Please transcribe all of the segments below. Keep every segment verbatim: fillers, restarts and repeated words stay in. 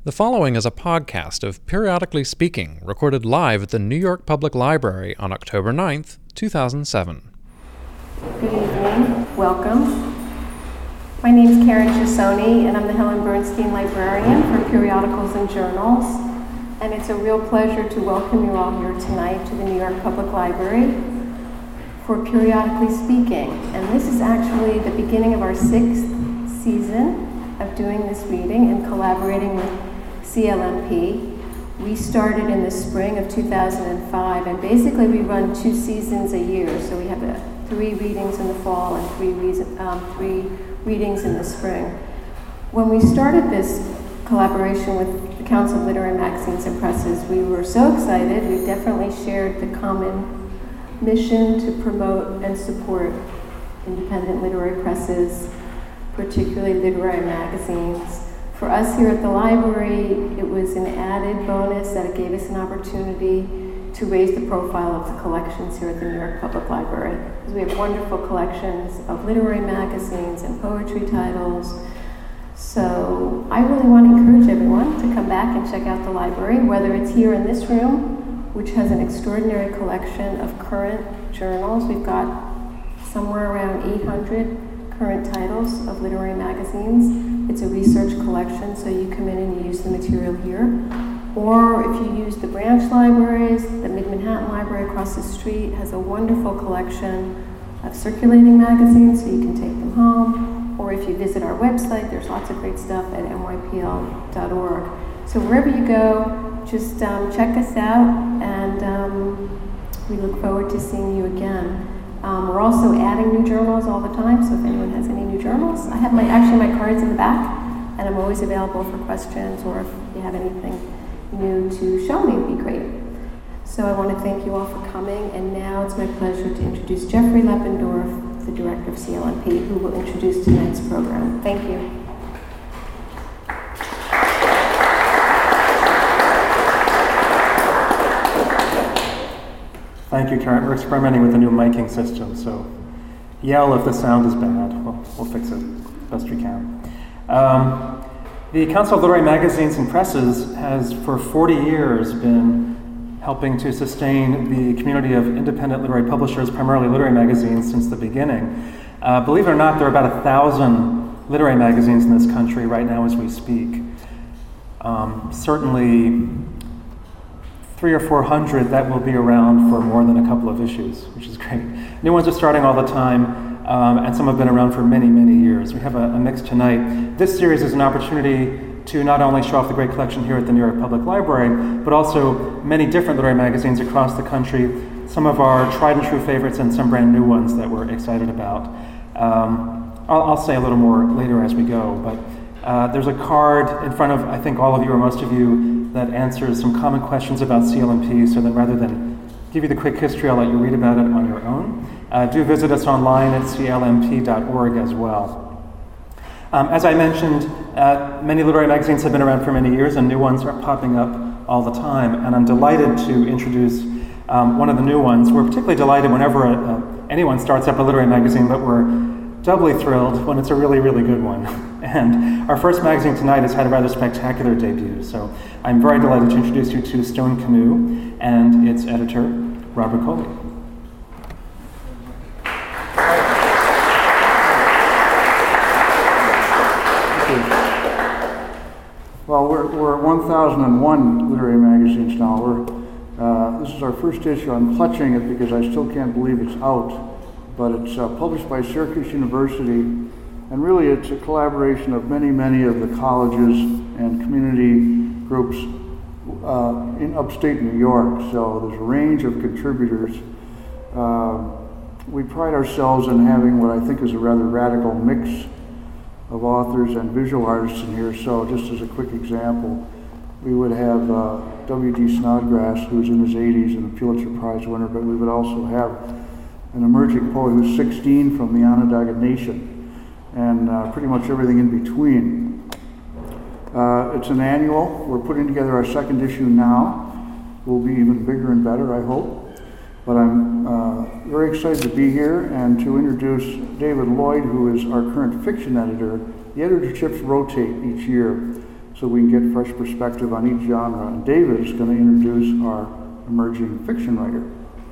The following is a podcast of Periodically Speaking, recorded live at the New York Public Library on October ninth, two thousand seven. Good evening. Welcome. My name is Karen Chisoni, and I'm the Helen Bernstein Librarian for Periodicals and Journals. And it's a real pleasure to welcome you all here tonight to the New York Public Library for Periodically Speaking. And this is actually the beginning of our sixth season of doing this reading and collaborating with C L M P. We started in the spring of two thousand five, and basically we run two seasons a year. So we have a, three readings in the fall and three, reason, um, three readings in the spring. When we started this collaboration with the Council of Literary Magazines and Presses, we were so excited. We definitely shared the common mission to promote and support independent literary presses, particularly literary magazines. For us here at the library, it was an added bonus that it gave us an opportunity to raise the profile of the collections here at the New York Public Library. Because we have wonderful collections of literary magazines and poetry titles. So I really want to encourage everyone to come back and check out the library, whether it's here in this room, which has an extraordinary collection of current journals. We've got somewhere around eight hundred current titles of literary magazines. It's a research collection, so you come in and you use the material here. Or if you use the branch libraries, the Mid-Manhattan Library across the street has a wonderful collection of circulating magazines, so you can take them home. Or if you visit our website, there's lots of great stuff at N Y P L dot org. So wherever you go, just um, check us out, and um, we look forward to seeing you again. Um, we're also adding new journals all the time, so if anyone has any new journals, I have my actually my cards in the back, and I'm always available for questions, or if you have anything new to show me, would be great. So I want to thank you all for coming, and now it's my pleasure to introduce Jeffrey Leppendorf, the director of C L M P, who will introduce tonight's program. Thank you. Thank you, Karen. We're experimenting with a new miking system, so yell if the sound is bad. We'll, we'll fix it best we can. Um, the Council of Literary Magazines and Presses has, for forty years, been helping to sustain the community of independent literary publishers, primarily literary magazines, since the beginning. Uh, believe it or not, there are about a thousand literary magazines in this country right now as we speak. Um, certainly, three or four hundred that will be around for more than a couple of issues, which is great. New ones are starting all the time, um, and some have been around for many, many years. We have a, a mix tonight. This series is an opportunity to not only show off the great collection here at the New York Public Library, but also many different literary magazines across the country, some of our tried and true favorites and some brand new ones that we're excited about. Um, I'll, I'll say a little more later as we go, but uh, there's a card in front of, I think, all of you or most of you that answers some common questions about C L M P, so then rather than give you the quick history, I'll let you read about it on your own. Uh, do visit us online at C L M P dot org as well. Um, as I mentioned, uh, many literary magazines have been around for many years, and new ones are popping up all the time, and I'm delighted to introduce um, one of the new ones. We're particularly delighted whenever a, a, anyone starts up a literary magazine, but we're doubly thrilled when it's a really, really good one. And our first magazine tonight has had a rather spectacular debut, so I'm very delighted to introduce you to Stone Canoe and its editor, Robert Coley. Well, we're, we're one thousand one literary magazines now. We're, uh, this is our first issue. I'm clutching it because I still can't believe it's out. But it's uh, published by Syracuse University, and really it's a collaboration of many, many of the colleges and community groups uh, in upstate New York. So there's a range of contributors. Uh, we pride ourselves in having what I think is a rather radical mix of authors and visual artists in here. So just as a quick example, we would have uh, W D Snodgrass, who's in his eighties and a Pulitzer Prize winner, but we would also have an emerging poet who's sixteen from the Onondaga Nation, and uh, pretty much everything in between. Uh, it's an annual. We're putting together our second issue now. We'll be even bigger and better, I hope. But I'm uh, very excited to be here and to introduce David Lloyd, who is our current fiction editor. The editorships rotate each year. so we can get fresh perspective on each genre. And David is going to introduce our emerging fiction writer.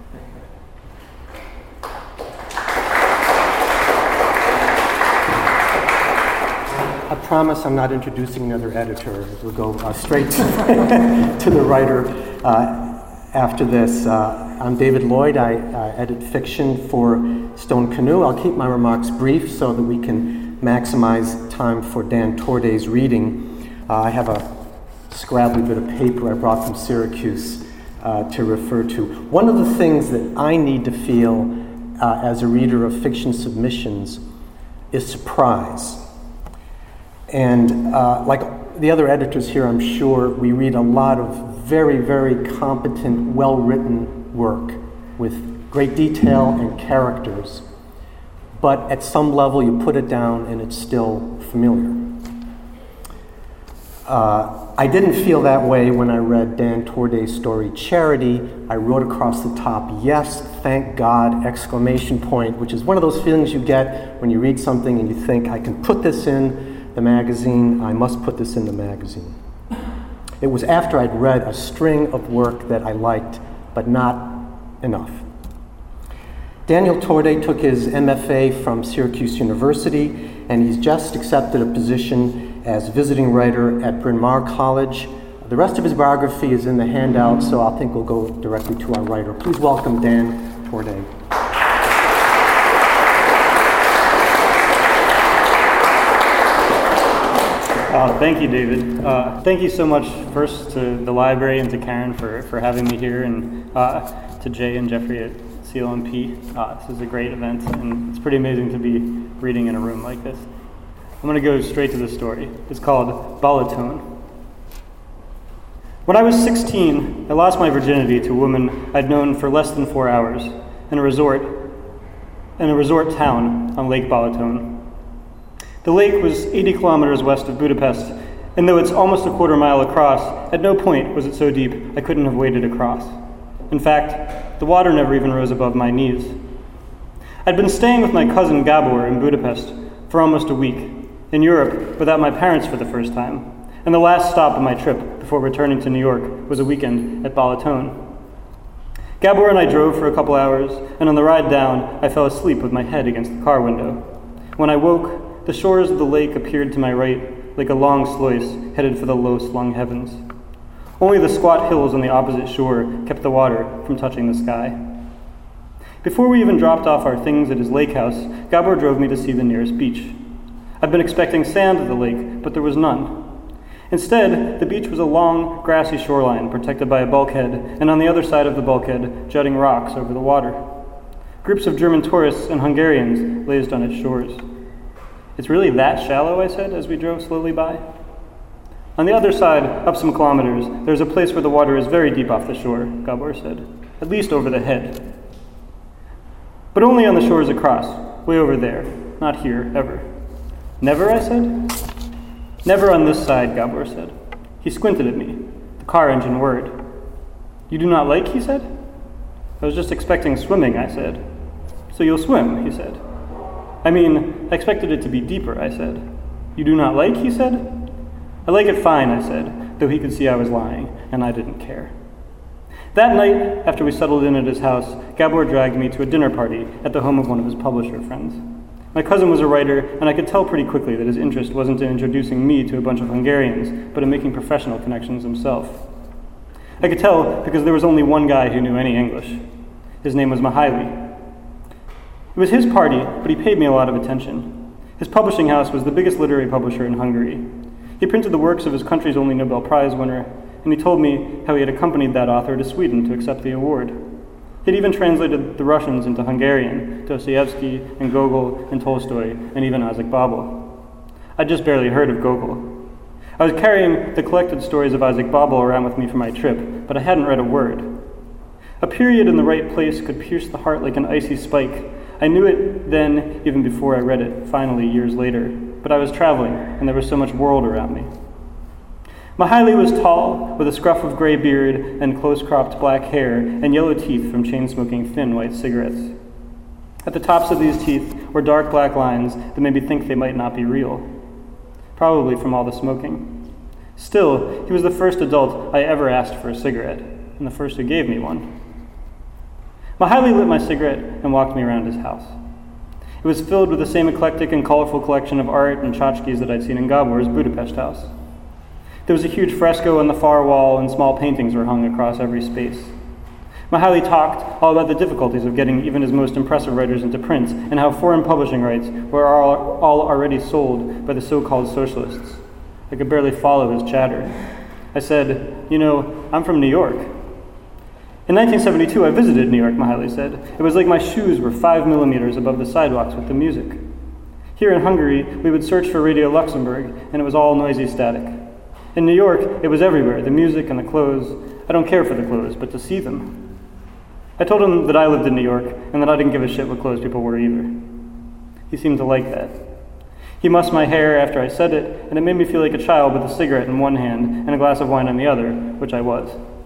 I promise I'm not introducing another editor. We'll go uh, straight to, to the writer uh, after this. Uh, I'm David Lloyd. I uh, edit fiction for Stone Canoe. I'll keep my remarks brief so that we can maximize time for Dan Torday's reading. Uh, I have a scrabbly bit of paper I brought from Syracuse uh, to refer to. One of the things that I need to feel uh, as a reader of fiction submissions is surprise. And uh, like the other editors here, I'm sure, we read a lot of very, very competent, well-written work with great detail and characters. But at some level, you put it down and it's still familiar. Uh, I didn't feel that way when I read Dan Torday's story, Charity. I wrote across the top, yes, thank God, exclamation point, which is one of those feelings you get when you read something and you think, I can put this in the magazine, I must put this in the magazine. It was after I'd read a string of work that I liked, but not enough. Daniel Torday took his M F A from Syracuse University, and he's just accepted a position as visiting writer at Bryn Mawr College. The rest of his biography is in the handout, so I think we'll go directly to our writer. Please welcome Dan Torday. Uh, thank you, David. Uh, thank you so much, first, to the library and to Karen for, for having me here, and uh, to Jay and Jeffrey at C L M P. Uh, this is a great event, and it's pretty amazing to be reading in a room like this. I'm going to go straight to the story. It's called Balatone. When I was sixteen, I lost my virginity to a woman I'd known for less than four hours in a resort, in a resort town on Lake Balatone. The lake was eighty kilometers west of Budapest, and though it's almost a quarter mile across, at no point was it so deep I couldn't have waded across. In fact, the water never even rose above my knees. I'd been staying with my cousin Gabor in Budapest for almost a week, in Europe without my parents for the first time, and the last stop of my trip before returning to New York was a weekend at Balatone. Gabor and I drove for a couple hours, and on the ride down, I fell asleep with my head against the car window. When I woke, the shores of the lake appeared to my right like a long sluice headed for the low-slung heavens. Only the squat hills on the opposite shore kept the water from touching the sky. Before we even dropped off our things at his lake house, Gabor drove me to see the nearest beach. I'd been expecting sand at the lake, but there was none. Instead, the beach was a long, grassy shoreline protected by a bulkhead, and on the other side of the bulkhead, jutting rocks over the water. Groups of German tourists and Hungarians lazed on its shores. It's really that shallow, I said, as we drove slowly by. On the other side, up some kilometers, there's a place where the water is very deep off the shore, Gabor said, at least over the head. But only on the shores across, way over there, not here, ever. Never, I said? Never on this side, Gabor said. He squinted at me. The car engine whirred. You do not like, he said? I was just expecting swimming, I said. So you'll swim, he said. I mean, I expected it to be deeper, I said. You do not like, he said? I like it fine, I said, though he could see I was lying, and I didn't care. That night, after we settled in at his house, Gabor dragged me to a dinner party at the home of one of his publisher friends. My cousin was a writer, and I could tell pretty quickly that his interest wasn't in introducing me to a bunch of Hungarians, but in making professional connections himself. I could tell because there was only one guy who knew any English. His name was Mihaly. It was his party, but he paid me a lot of attention. His publishing house was the biggest literary publisher in Hungary. He printed the works of his country's only Nobel Prize winner, and he told me how he had accompanied that author to Sweden to accept the award. He'd even translated the Russians into Hungarian, Dostoevsky and Gogol and Tolstoy, and even Isaac Babel. I'd just barely heard of Gogol. I was carrying the collected stories of Isaac Babel around with me for my trip, but I hadn't read a word. A period in the right place could pierce the heart like an icy spike. I knew it then, even before I read it, finally, years later. But I was traveling, and there was so much world around me. Mihaly was tall, with a scruff of gray beard and close-cropped black hair, and yellow teeth from chain-smoking thin white cigarettes. At the tops of these teeth were dark black lines that made me think they might not be real. Probably from all the smoking. Still, he was the first adult I ever asked for a cigarette, and the first who gave me one. Mihaly lit my cigarette and walked me around his house. It was filled with the same eclectic and colorful collection of art and tchotchkes that I'd seen in Gabor's Budapest house. There was a huge fresco on the far wall, and small paintings were hung across every space. Mihaly talked all about the difficulties of getting even his most impressive writers into print, and how foreign publishing rights were all, all already sold by the so-called socialists. I could barely follow his chatter. I said, "You know, I'm from New York." In nineteen seventy-two, I visited New York, Mihaly said. It was like my shoes were five millimeters above the sidewalks with the music. Here in Hungary, we would search for Radio Luxembourg, and it was all noisy static. In New York, it was everywhere, the music and the clothes. I don't care for the clothes, but to see them. I told him that I lived in New York, and that I didn't give a shit what clothes people wore either. He seemed to like that. He mussed my hair after I said it, and it made me feel like a child with a cigarette in one hand and a glass of wine in the other, which I was.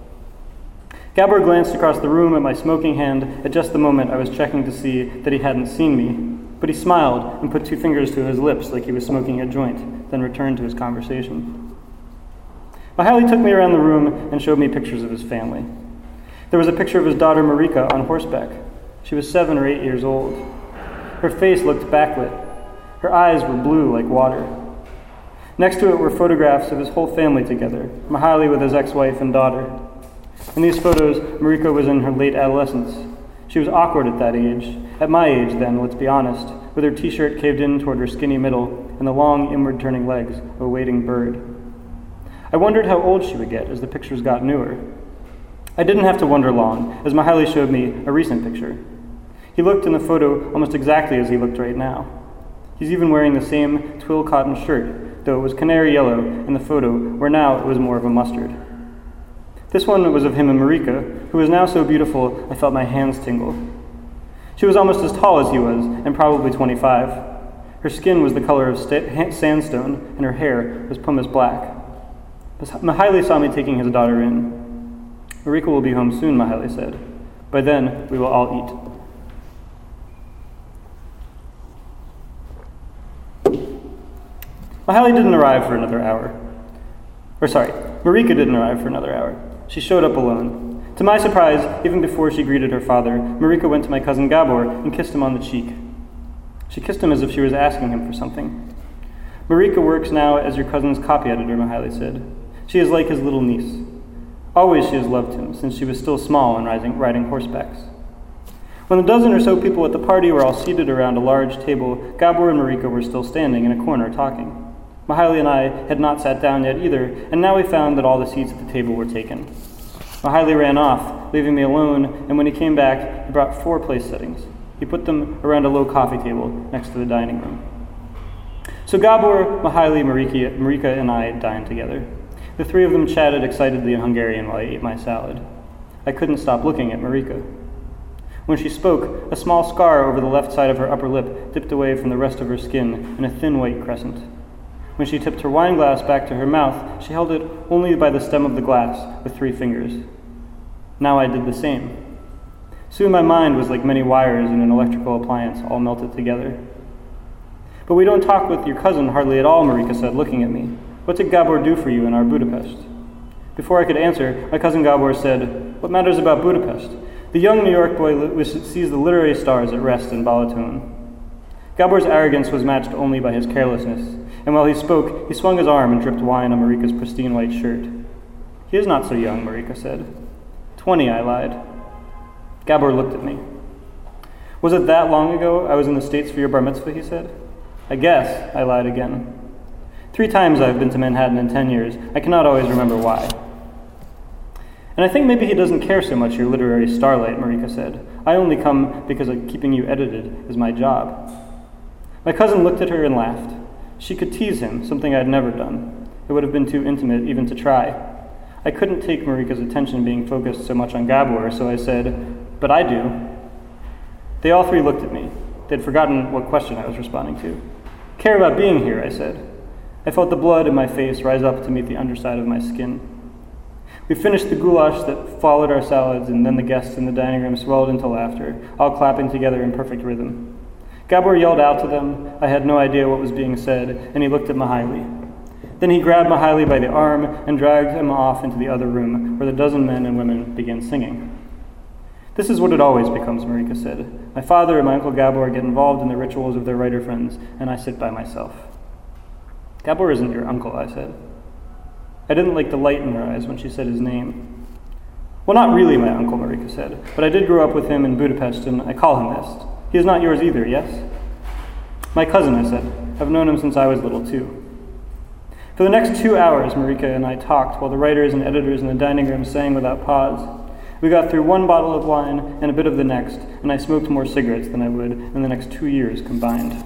Gabor glanced across the room at my smoking hand at just the moment I was checking to see that he hadn't seen me, but he smiled and put two fingers to his lips like he was smoking a joint, then returned to his conversation. Mihaly took me around the room and showed me pictures of his family. There was a picture of his daughter Marika on horseback. She was seven or eight years old. Her face looked backlit. Her eyes were blue like water. Next to it were photographs of his whole family together, Mihaly with his ex-wife and daughter. In these photos, Marika was in her late adolescence. She was awkward at that age, at my age then, let's be honest, with her t-shirt caved in toward her skinny middle and the long inward-turning legs of a waiting bird. I wondered how old she would get as the pictures got newer. I didn't have to wonder long, as Mihaly showed me a recent picture. He looked in the photo almost exactly as he looked right now. He's even wearing the same twill cotton shirt, though it was canary yellow in the photo, where now it was more of a mustard. This one was of him and Marika, who was now so beautiful I felt my hands tingle. She was almost as tall as he was, and probably twenty-five. Her skin was the color of sta- sandstone, and her hair was pumice black. Mihaly saw me taking his daughter in. "Marika will be home soon," Mihaly said. "By then, we will all eat." Mihaly didn't arrive for another hour. Or sorry, Marika didn't arrive for another hour. She showed up alone. To my surprise, even before she greeted her father, Marika went to my cousin Gabor and kissed him on the cheek. She kissed him as if she was asking him for something. "Marika works now as your cousin's copy editor," Mihaly said. "She is like his little niece. Always she has loved him, since she was still small and riding, riding horsebacks." When the dozen or so people at the party were all seated around a large table, Gabor and Marika were still standing in a corner talking. Mihaly and I had not sat down yet either, and now we found that all the seats at the table were taken. Mihaly ran off, leaving me alone, and when he came back, he brought four place settings. He put them around a low coffee table next to the dining room. So Gabor, Mihaly, Marika, Marika, and I dined together. The three of them chatted excitedly in Hungarian while I ate my salad. I couldn't stop looking at Marika. When she spoke, a small scar over the left side of her upper lip dipped away from the rest of her skin in a thin white crescent. When she tipped her wine glass back to her mouth, she held it only by the stem of the glass with three fingers. Now I did the same. Soon my mind was like many wires in an electrical appliance, all melted together. "But we don't talk with your cousin hardly at all," Marika said, looking at me. "What did Gabor do for you in our Budapest?" Before I could answer, my cousin Gabor said, "What matters about Budapest? The young New York boy li- sees the literary stars at rest in Balaton." Gabor's arrogance was matched only by his carelessness, and while he spoke, he swung his arm and dripped wine on Marika's pristine white shirt. "He is not so young," Marika said. Twenty, I lied. Gabor looked at me. "Was it that long ago I was in the States for your bar mitzvah," he said. "I guess," I lied again. Three times I've been to Manhattan in ten years. I cannot always remember why." "And I think maybe he doesn't care so much, your literary starlight," Marika said. "I only come because of keeping you edited is my job." My cousin looked at her and laughed. She could tease him, something I'd never done. It would have been too intimate even to try. I couldn't take Marika's attention being focused so much on Gabor, so I said, "But I do." They all three looked at me. They'd forgotten what question I was responding to. "Care about being here," I said. I felt the blood in my face rise up to meet the underside of my skin. We finished the goulash that followed our salads, and then the guests in the dining room swelled into laughter, all clapping together in perfect rhythm. Gabor yelled out to them. I had no idea what was being said, and he looked at Mihaly. Then he grabbed Mihaly by the arm and dragged him off into the other room, where the dozen men and women began singing. This is what it always becomes, Marika said. My father and my Uncle Gabor get involved in the rituals of their writer friends, and I sit by myself. Gabor isn't your uncle, I said. I didn't like the light in her eyes when she said his name. Well, not really my uncle, Marika said, but I did grow up with him in Budapest, and I call him this. He is not yours either, yes? My cousin, I said. I've known him since I was little, too. For the next two hours, Marika and I talked while the writers and editors in the dining room sang without pause. We got through one bottle of wine and a bit of the next, and I smoked more cigarettes than I would in the next two years combined.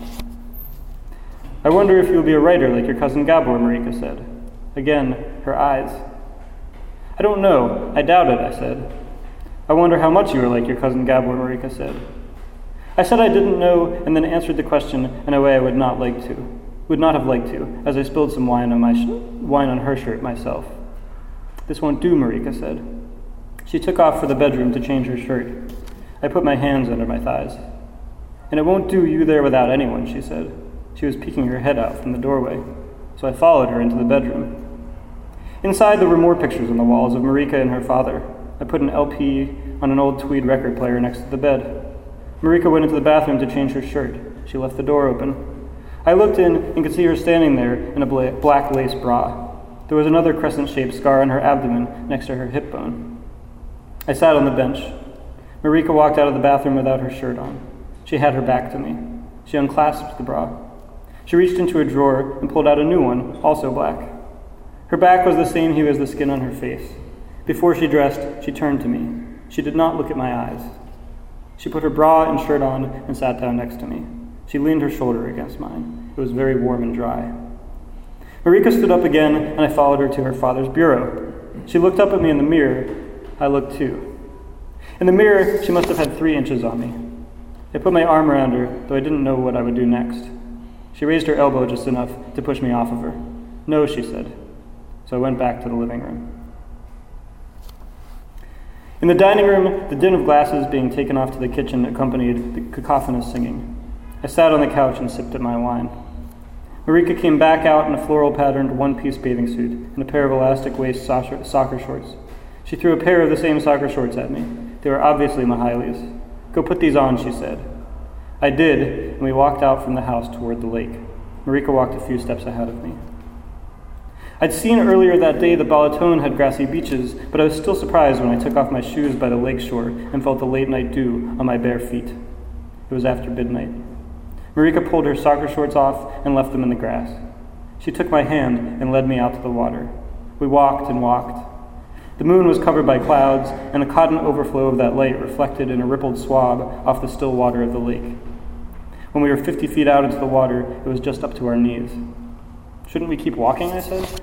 I wonder if you'll be a writer like your cousin Gabor, Marika said. Again, her eyes. I don't know. I doubt it, I said. I wonder how much you are like your cousin Gabor, Marika said. I said I didn't know, and then answered the question in a way I would not like to, would not have liked to, as I spilled some wine on my sh- wine on her shirt myself. This won't do, Marika said. She took off for the bedroom to change her shirt. I put my hands under my thighs. And it won't do you there without anyone, she said. She was peeking her head out from the doorway, so I followed her into the bedroom. Inside, there were more pictures on the walls of Marika and her father. I put an L P on an old tweed record player next to the bed. Marika went into the bathroom to change her shirt. She left the door open. I looked in and could see her standing there in a bla- black lace bra. There was another crescent-shaped scar on her abdomen next to her hip bone. I sat on the bench. Marika walked out of the bathroom without her shirt on. She had her back to me. She unclasped the bra. She reached into a drawer and pulled out a new one, also black. Her back was the same hue as the skin on her face. Before she dressed, she turned to me. She did not look at my eyes. She put her bra and shirt on and sat down next to me. She leaned her shoulder against mine. It was very warm and dry. Marika stood up again, and I followed her to her father's bureau. She looked up at me in the mirror. I looked too. In the mirror, she must have had three inches on me. I put my arm around her, though I didn't know what I would do next. She raised her elbow just enough to push me off of her. No, she said. So I went back to the living room. In the dining room, the din of glasses being taken off to the kitchen accompanied the cacophonous singing. I sat on the couch and sipped at my wine. Marika came back out in a floral-patterned one-piece bathing suit and a pair of elastic-waist soccer shorts. She threw a pair of the same soccer shorts at me. They were obviously Mihaly's. Go put these on, she said. I did, and we walked out from the house toward the lake. Marika walked a few steps ahead of me. I'd seen earlier that day that Balaton had grassy beaches, but I was still surprised when I took off my shoes by the lake shore and felt the late-night dew on my bare feet. It was after midnight. Marika pulled her soccer shorts off and left them in the grass. She took my hand and led me out to the water. We walked and walked. The moon was covered by clouds, and the cotton overflow of that light reflected in a rippled swab off the still water of the lake. When we were fifty feet out into the water, it was just up to our knees. Shouldn't we keep walking, I said.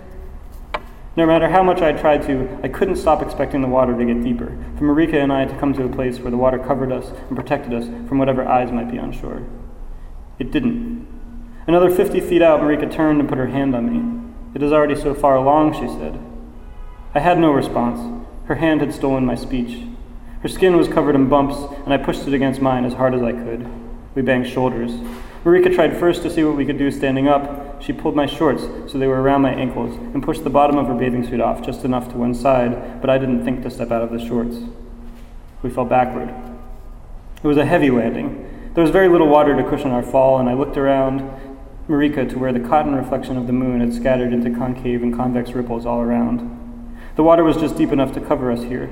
No matter how much I tried to, I couldn't stop expecting the water to get deeper, for Marika and I to come to a place where the water covered us and protected us from whatever eyes might be on shore. It didn't. Another fifty feet out, Marika turned and put her hand on me. It is already so far along, she said. I had no response. Her hand had stolen my speech. Her skin was covered in bumps, and I pushed it against mine as hard as I could. We banged shoulders. Marika tried first to see what we could do standing up. She pulled my shorts so they were around my ankles and pushed the bottom of her bathing suit off just enough to one side, but I didn't think to step out of the shorts. We fell backward. It was a heavy landing. There was very little water to cushion our fall, and I looked around Marika to where the cotton reflection of the moon had scattered into concave and convex ripples all around. The water was just deep enough to cover us here.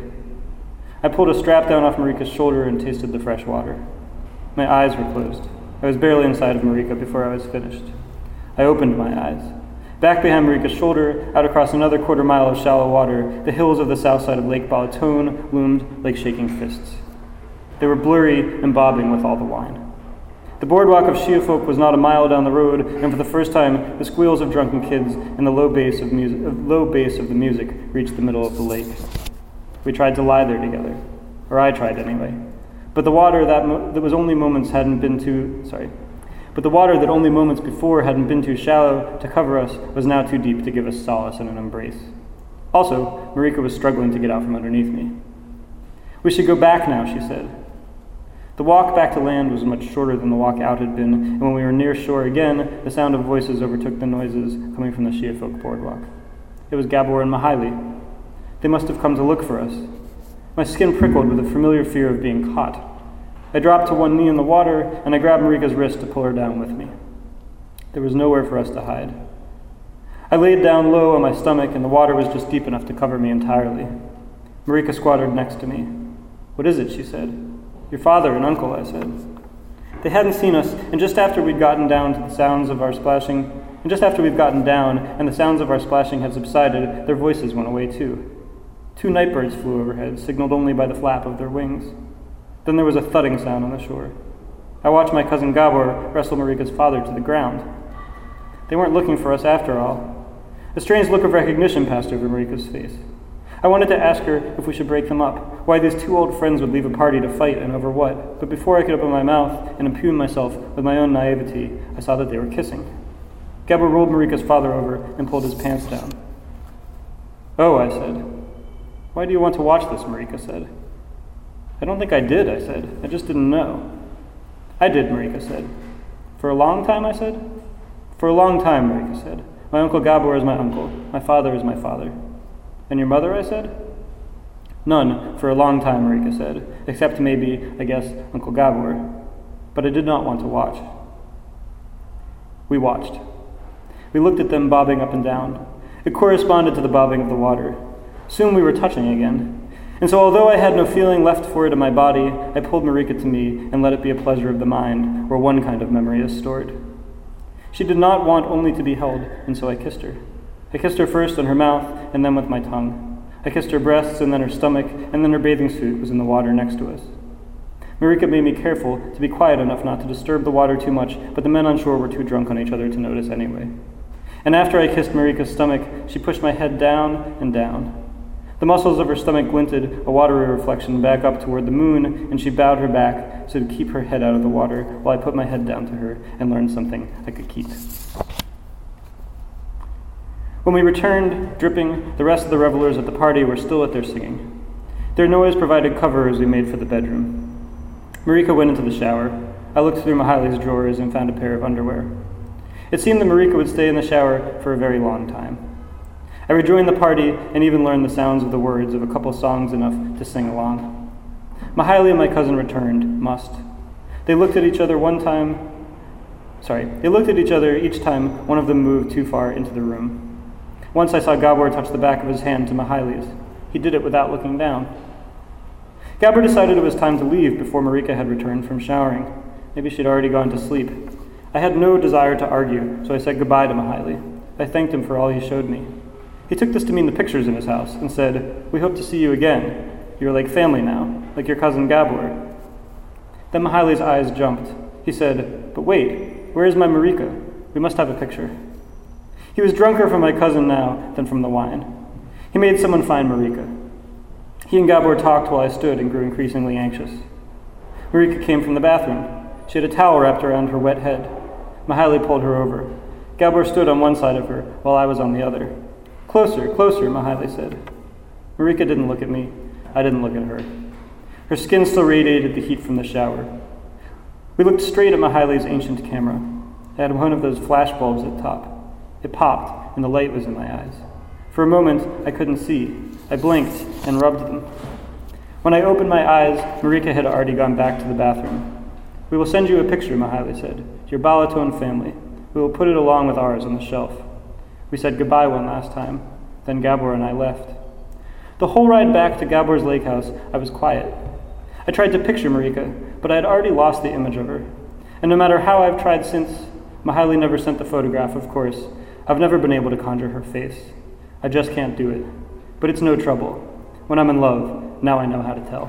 I pulled a strap down off Marika's shoulder and tasted the fresh water. My eyes were closed. I was barely inside of Marika before I was finished. I opened my eyes. Back behind Marika's shoulder, out across another quarter mile of shallow water, the hills of the south side of Lake Balaton loomed like shaking fists. They were blurry and bobbing with all the wine. The boardwalk of Shia folk was not a mile down the road, and for the first time, the squeals of drunken kids and the low bass of music, low bass of the music reached the middle of the lake. We tried to lie there together, or I tried anyway. But the water that, mo- that was only moments hadn't been too sorry. But the water that only moments before hadn't been too shallow to cover us was now too deep to give us solace and an embrace. Also, Marika was struggling to get out from underneath me. We should go back now, she said. The walk back to land was much shorter than the walk out had been, and when we were near shore again, the sound of voices overtook the noises coming from the Sheafolk boardwalk. It was Gabor and Mahaili. They must have come to look for us. My skin prickled with a familiar fear of being caught. I dropped to one knee in the water, and I grabbed Marika's wrist to pull her down with me. There was nowhere for us to hide. I laid down low on my stomach, and the water was just deep enough to cover me entirely. Marika squatted next to me. "What is it?" she said. "Your father and uncle," I said. They hadn't seen us, and just after we'd gotten down to the sounds of our splashing, and just after we'd gotten down and the sounds of our splashing had subsided, their voices went away too. Two nightbirds flew overhead, signaled only by the flap of their wings. Then there was a thudding sound on the shore. I watched my cousin Gabor wrestle Marika's father to the ground. They weren't looking for us after all. A strange look of recognition passed over Marika's face. I wanted to ask her if we should break them up, why these two old friends would leave a party to fight and over what, but before I could open my mouth and impugn myself with my own naivety, I saw that they were kissing. Gabor rolled Marika's father over and pulled his pants down. "Oh," I said. "Why do you want to watch this?" Marika said. "I don't think I did," I said. "I just didn't know." "I did," Marika said. "For a long time," I said. "For a long time," Marika said. "My Uncle Gabor is my uncle. My father is my father." "And your mother?" I said. "None, for a long time," Marika said, "except maybe, I guess, Uncle Gabor." But I did not want to watch. We watched. We looked at them bobbing up and down. It corresponded to the bobbing of the water. Soon we were touching again. And so although I had no feeling left for it in my body, I pulled Marika to me and let it be a pleasure of the mind, where one kind of memory is stored. She did not want only to be held, and so I kissed her. I kissed her first on her mouth, and then with my tongue. I kissed her breasts, and then her stomach, and then her bathing suit was in the water next to us. Marika made me careful to be quiet enough not to disturb the water too much, but the men on shore were too drunk on each other to notice anyway. And after I kissed Marika's stomach, she pushed my head down and down. The muscles of her stomach glinted, a watery reflection back up toward the moon, and she bowed her back so to keep her head out of the water while I put my head down to her and learned something I could keep. When we returned, dripping, the rest of the revelers at the party were still at their singing. Their noise provided cover as we made for the bedroom. Marika went into the shower. I looked through Mahaili's drawers and found a pair of underwear. It seemed that Marika would stay in the shower for a very long time. I rejoined the party and even learned the sounds of the words of a couple songs enough to sing along. Mahaili and my cousin returned, must. They looked at each other one time, sorry, they looked at each other each time one of them moved too far into the room. Once I saw Gabor touch the back of his hand to Mahaili's. He did it without looking down. Gabor decided it was time to leave before Marika had returned from showering. Maybe she'd already gone to sleep. I had no desire to argue, so I said goodbye to Mahaili. I thanked him for all he showed me. He took this to mean the pictures in his house and said, "We hope to see you again. You're like family now, like your cousin Gabor." Then Mahaili's eyes jumped. He said, "But wait, where is my Marika? We must have a picture." He was drunker from my cousin now than from the wine. He made someone find Marika. He and Gabor talked while I stood and grew increasingly anxious. Marika came from the bathroom. She had a towel wrapped around her wet head. Mahaili pulled her over. Gabor stood on one side of her while I was on the other. "Closer, closer," Mahaili said. Marika didn't look at me. I didn't look at her. Her skin still radiated the heat from the shower. We looked straight at Mahaili's ancient camera. It had one of those flash bulbs at the top. It popped, and the light was in my eyes. For a moment, I couldn't see. I blinked and rubbed them. When I opened my eyes, Marika had already gone back to the bathroom. "We will send you a picture," Mahaili said, "to your Balaton family. We will put it along with ours on the shelf." We said goodbye one last time. Then Gabor and I left. The whole ride back to Gabor's lake house, I was quiet. I tried to picture Marika, but I had already lost the image of her. And no matter how I've tried since, Mahaili never sent the photograph, of course. I've never been able to conjure her face. I just can't do it. But it's no trouble. When I'm in love, now I know how to tell.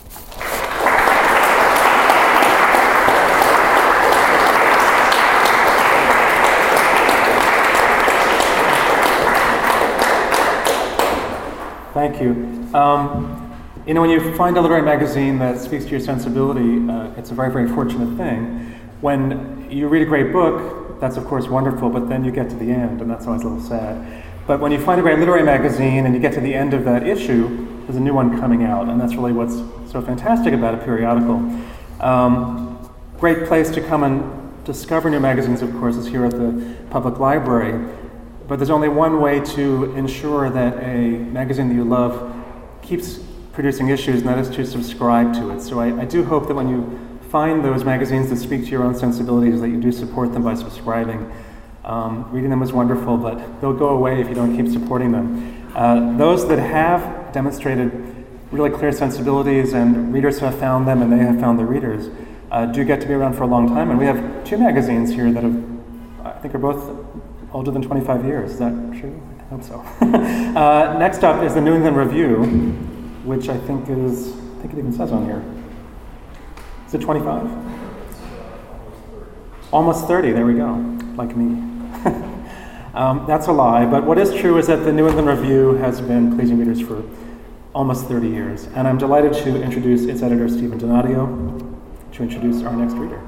Thank you. Um, you know, when you find a literary magazine that speaks to your sensibility, uh, it's a very, very fortunate thing. When you read a great book, that's of course wonderful, but then you get to the end, and that's always a little sad. But when you find a great literary magazine and you get to the end of that issue, there's a new one coming out, and that's really what's so fantastic about a periodical. Um, great place to come and discover new magazines, of course, is here at the Public Library. But there's only one way to ensure that a magazine that you love keeps producing issues, and that is to subscribe to it. So I, I do hope that when you find those magazines that speak to your own sensibilities, that you do support them by subscribing. Um, reading them is wonderful, but they'll go away if you don't keep supporting them. Uh, those that have demonstrated really clear sensibilities and readers have found them and they have found the readers uh, do get to be around for a long time. And we have two magazines here that have, I think, are both older than twenty-five years. Is that true? I hope so. uh, next up is the New England Review, which I think is, I think it even says on here. Is it twenty-five? Almost thirty, there we go, like me. um, that's a lie, but what is true is that the New England Review has been pleasing readers for almost thirty years, and I'm delighted to introduce its editor, Stephen Donadio, to introduce our next reader.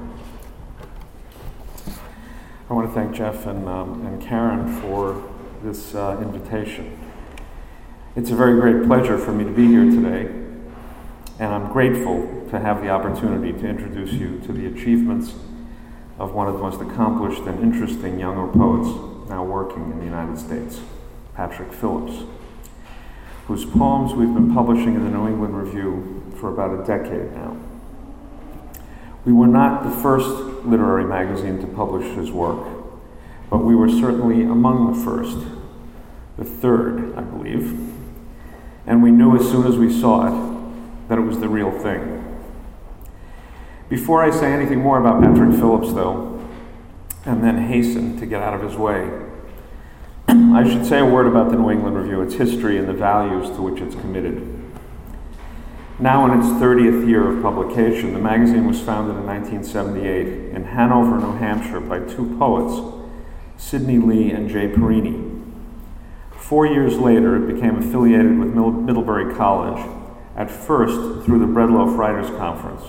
I want to thank Jeff and, um, and Karen for this uh, invitation. It's a very great pleasure for me to be here today, and I'm grateful to have the opportunity to introduce you to the achievements of one of the most accomplished and interesting younger poets now working in the United States, Patrick Phillips, whose poems we've been publishing in the New England Review for about a decade now. We were not the first literary magazine to publish his work, but we were certainly among the first, the third, I believe, and we knew as soon as we saw it that it was the real thing. Before I say anything more about Patrick Phillips, though, and then hasten to get out of his way, I should say a word about the New England Review, its history, and the values to which it's committed. Now in its thirtieth year of publication, the magazine was founded in nineteen seventy-eight in Hanover, New Hampshire, by two poets, Sidney Lee and Jay Perini. Four years later, it became affiliated with Middlebury College, at first through the Breadloaf Writers' Conference.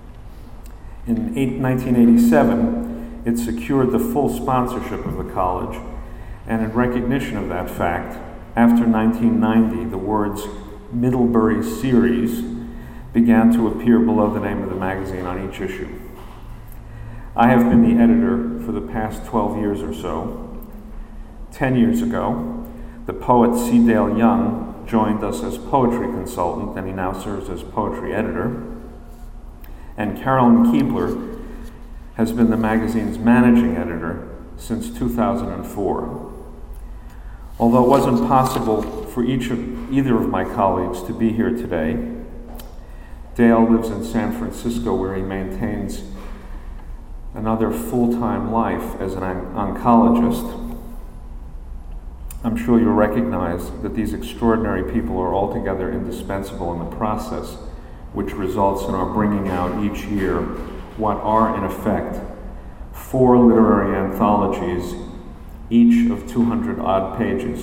In nineteen eighty-seven, it secured the full sponsorship of the college, and in recognition of that fact, after nineteen ninety, the words Middlebury Series began to appear below the name of the magazine on each issue. I have been the editor for the past twelve years or so. Ten years ago, the poet C. Dale Young joined us as poetry consultant, and he now serves as poetry editor. And Carolyn Keebler has been the magazine's managing editor since two thousand four. Although it wasn't possible for each of either of my colleagues to be here today, Dale lives in San Francisco, where he maintains another full-time life as an oncologist. I'm sure you'll recognize that these extraordinary people are altogether indispensable in the process, which results in our bringing out each year what are, in effect, four literary anthologies, each of two hundred odd pages.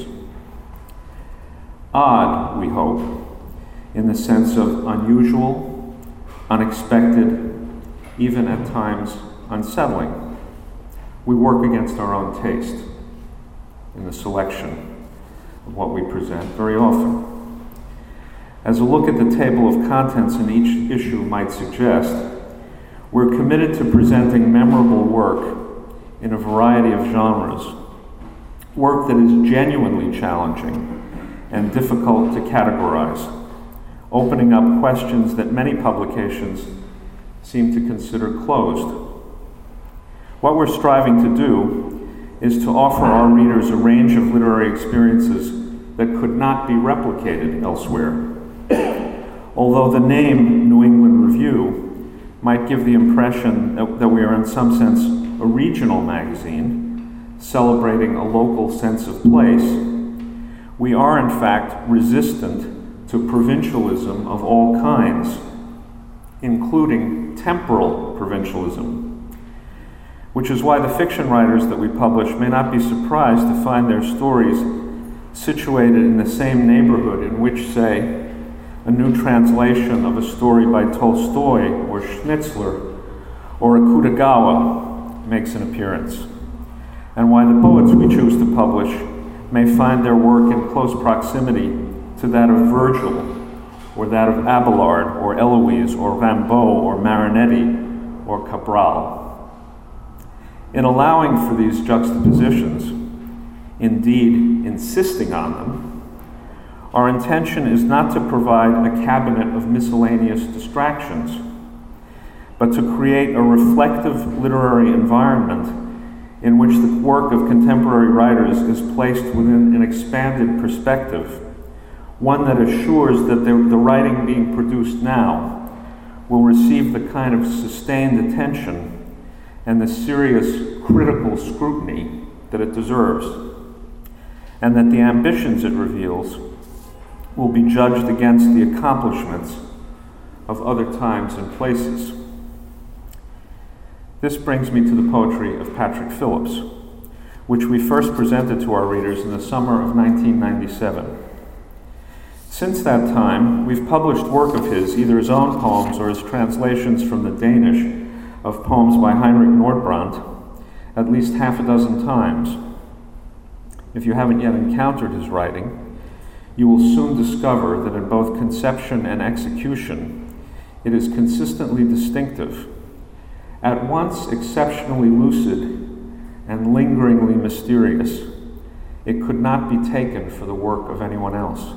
Odd, we hope, in the sense of unusual, unexpected, even at times unsettling. We work against our own taste in the selection of what we present very often. As a look at the table of contents in each issue might suggest, we're committed to presenting memorable work in a variety of genres, work that is genuinely challenging and difficult to categorize, opening up questions that many publications seem to consider closed. What we're striving to do is to offer our readers a range of literary experiences that could not be replicated elsewhere. Although the name New England Review might give the impression that, that we are in some sense a regional magazine, celebrating a local sense of place, we are in fact resistant to provincialism of all kinds, including temporal provincialism, which is why the fiction writers that we publish may not be surprised to find their stories situated in the same neighborhood in which, say, a new translation of a story by Tolstoy or Schnitzler or Akutagawa makes an appearance, and why the poets we choose to publish may find their work in close proximity to that of Virgil or that of Abelard, or Eloise, or Rimbaud, or Marinetti, or Cabral. In allowing for these juxtapositions, indeed insisting on them, our intention is not to provide a cabinet of miscellaneous distractions, but to create a reflective literary environment in which the work of contemporary writers is placed within an expanded perspective, one that assures that the, the writing being produced now will receive the kind of sustained attention and the serious critical scrutiny that it deserves, and that the ambitions it reveals will be judged against the accomplishments of other times and places. This brings me to the poetry of Patrick Phillips, which we first presented to our readers in the summer of nineteen ninety-seven. Since that time, we've published work of his, either his own poems or his translations from the Danish of poems by Heinrich Nordbrandt, at least half a dozen times. If you haven't yet encountered his writing, you will soon discover that in both conception and execution, it is consistently distinctive, at once exceptionally lucid and lingeringly mysterious. It could not be taken for the work of anyone else.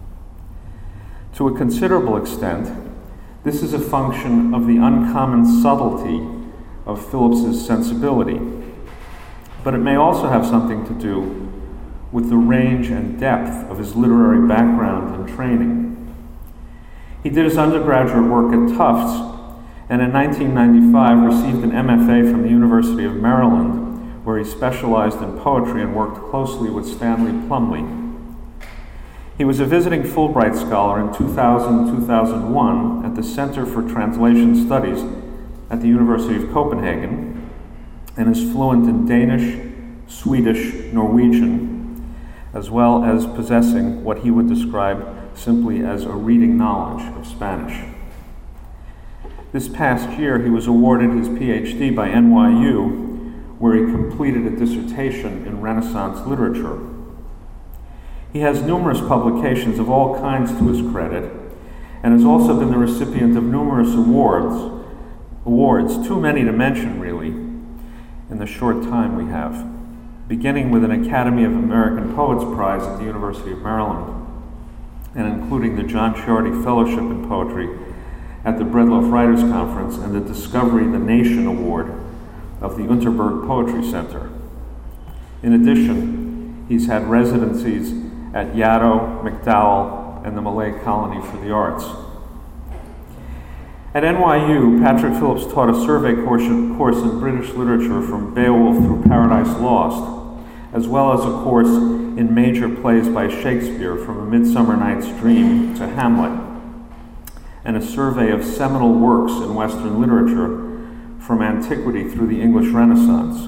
To a considerable extent, this is a function of the uncommon subtlety of Phillips's sensibility, but it may also have something to do with the range and depth of his literary background and training. He did his undergraduate work at Tufts, and in nineteen ninety-five received an M F A from the University of Maryland, where he specialized in poetry and worked closely with Stanley Plumley. He was a visiting Fulbright Scholar in two thousand to two thousand one at the Center for Translation Studies at the University of Copenhagen, and is fluent in Danish, Swedish, Norwegian, as well as possessing what he would describe simply as a reading knowledge of Spanish. This past year, he was awarded his P H D by N Y U, where he completed a dissertation in Renaissance literature. He has numerous publications of all kinds to his credit, and has also been the recipient of numerous awards, awards, too many to mention really, in the short time we have, beginning with an Academy of American Poets Prize at the University of Maryland, and including the John Ciardi Fellowship in Poetry at the Breadloaf Writers Conference and the Discovery the Nation Award of the Unterberg Poetry Center. In addition, he's had residencies at Yaddo, MacDowell, and the Malay Colony for the Arts. At N Y U, Patrick Phillips taught a survey course in British literature from Beowulf through Paradise Lost, as well as a course in major plays by Shakespeare from A Midsummer Night's Dream to Hamlet, and a survey of seminal works in Western literature from antiquity through the English Renaissance.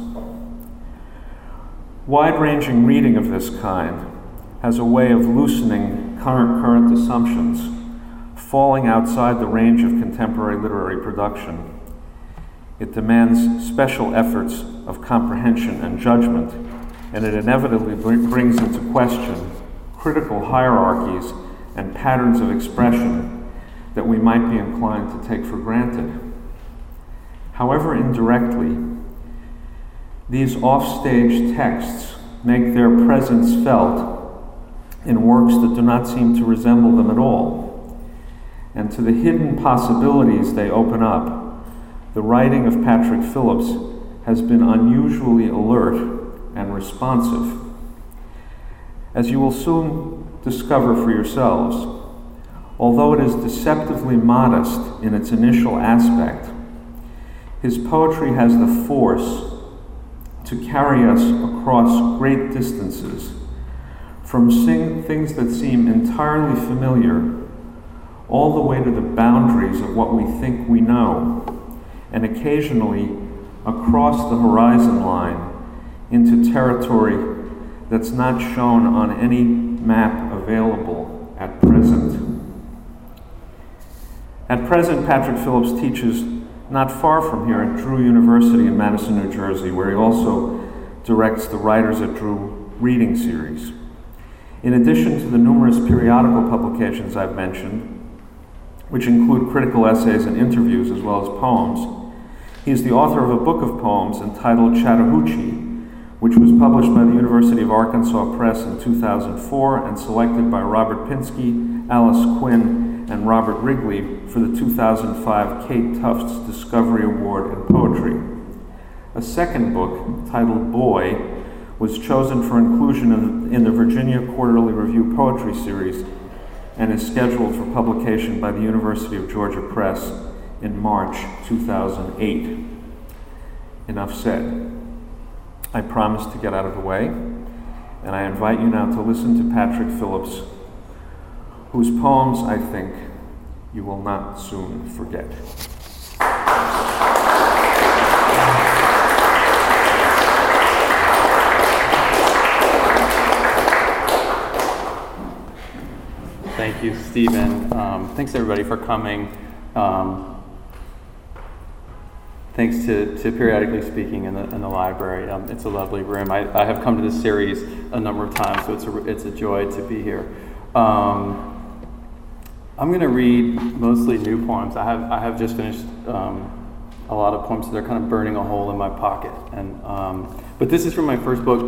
Wide-ranging reading of this kind has a way of loosening current current assumptions, falling outside the range of contemporary literary production. It demands special efforts of comprehension and judgment, and it inevitably brings into question critical hierarchies and patterns of expression that we might be inclined to take for granted. However indirectly, these offstage texts make their presence felt in works that do not seem to resemble them at all. And to the hidden possibilities they open up, the writing of Patrick Phillips has been unusually alert and responsive. As you will soon discover for yourselves, although it is deceptively modest in its initial aspect, his poetry has the force to carry us across great distances, from sing- things that seem entirely familiar, all the way to the boundaries of what we think we know, and occasionally across the horizon line into territory that's not shown on any map available at present. At present, Patrick Phillips teaches not far from here at Drew University in Madison, New Jersey, where he also directs the Writers at Drew reading series. In addition to the numerous periodical publications I've mentioned, which include critical essays and interviews as well as poems. He is the author of a book of poems entitled Chattahoochee, which was published by the University of Arkansas Press in two thousand four and selected by Robert Pinsky, Alice Quinn, and Robert Wrigley for the two thousand five Kate Tufts Discovery Award in Poetry. A second book, titled Boy, was chosen for inclusion in, in the Virginia Quarterly Review Poetry Series and is scheduled for publication by the University of Georgia Press in March two thousand eight. Enough said. I promise to get out of the way, and I invite you now to listen to Patrick Phillips, whose poems I think you will not soon forget. Thank you, Stephen. Um, thanks, everybody, for coming. Um, thanks to, to Periodically Speaking in the, in the library. Um, it's a lovely room. I, I have come to this series a number of times, so it's a, it's a joy to be here. Um, I'm going to read mostly new poems. I have I have just finished um, a lot of poems that are kind of burning a hole in my pocket. And um, but this is from my first book.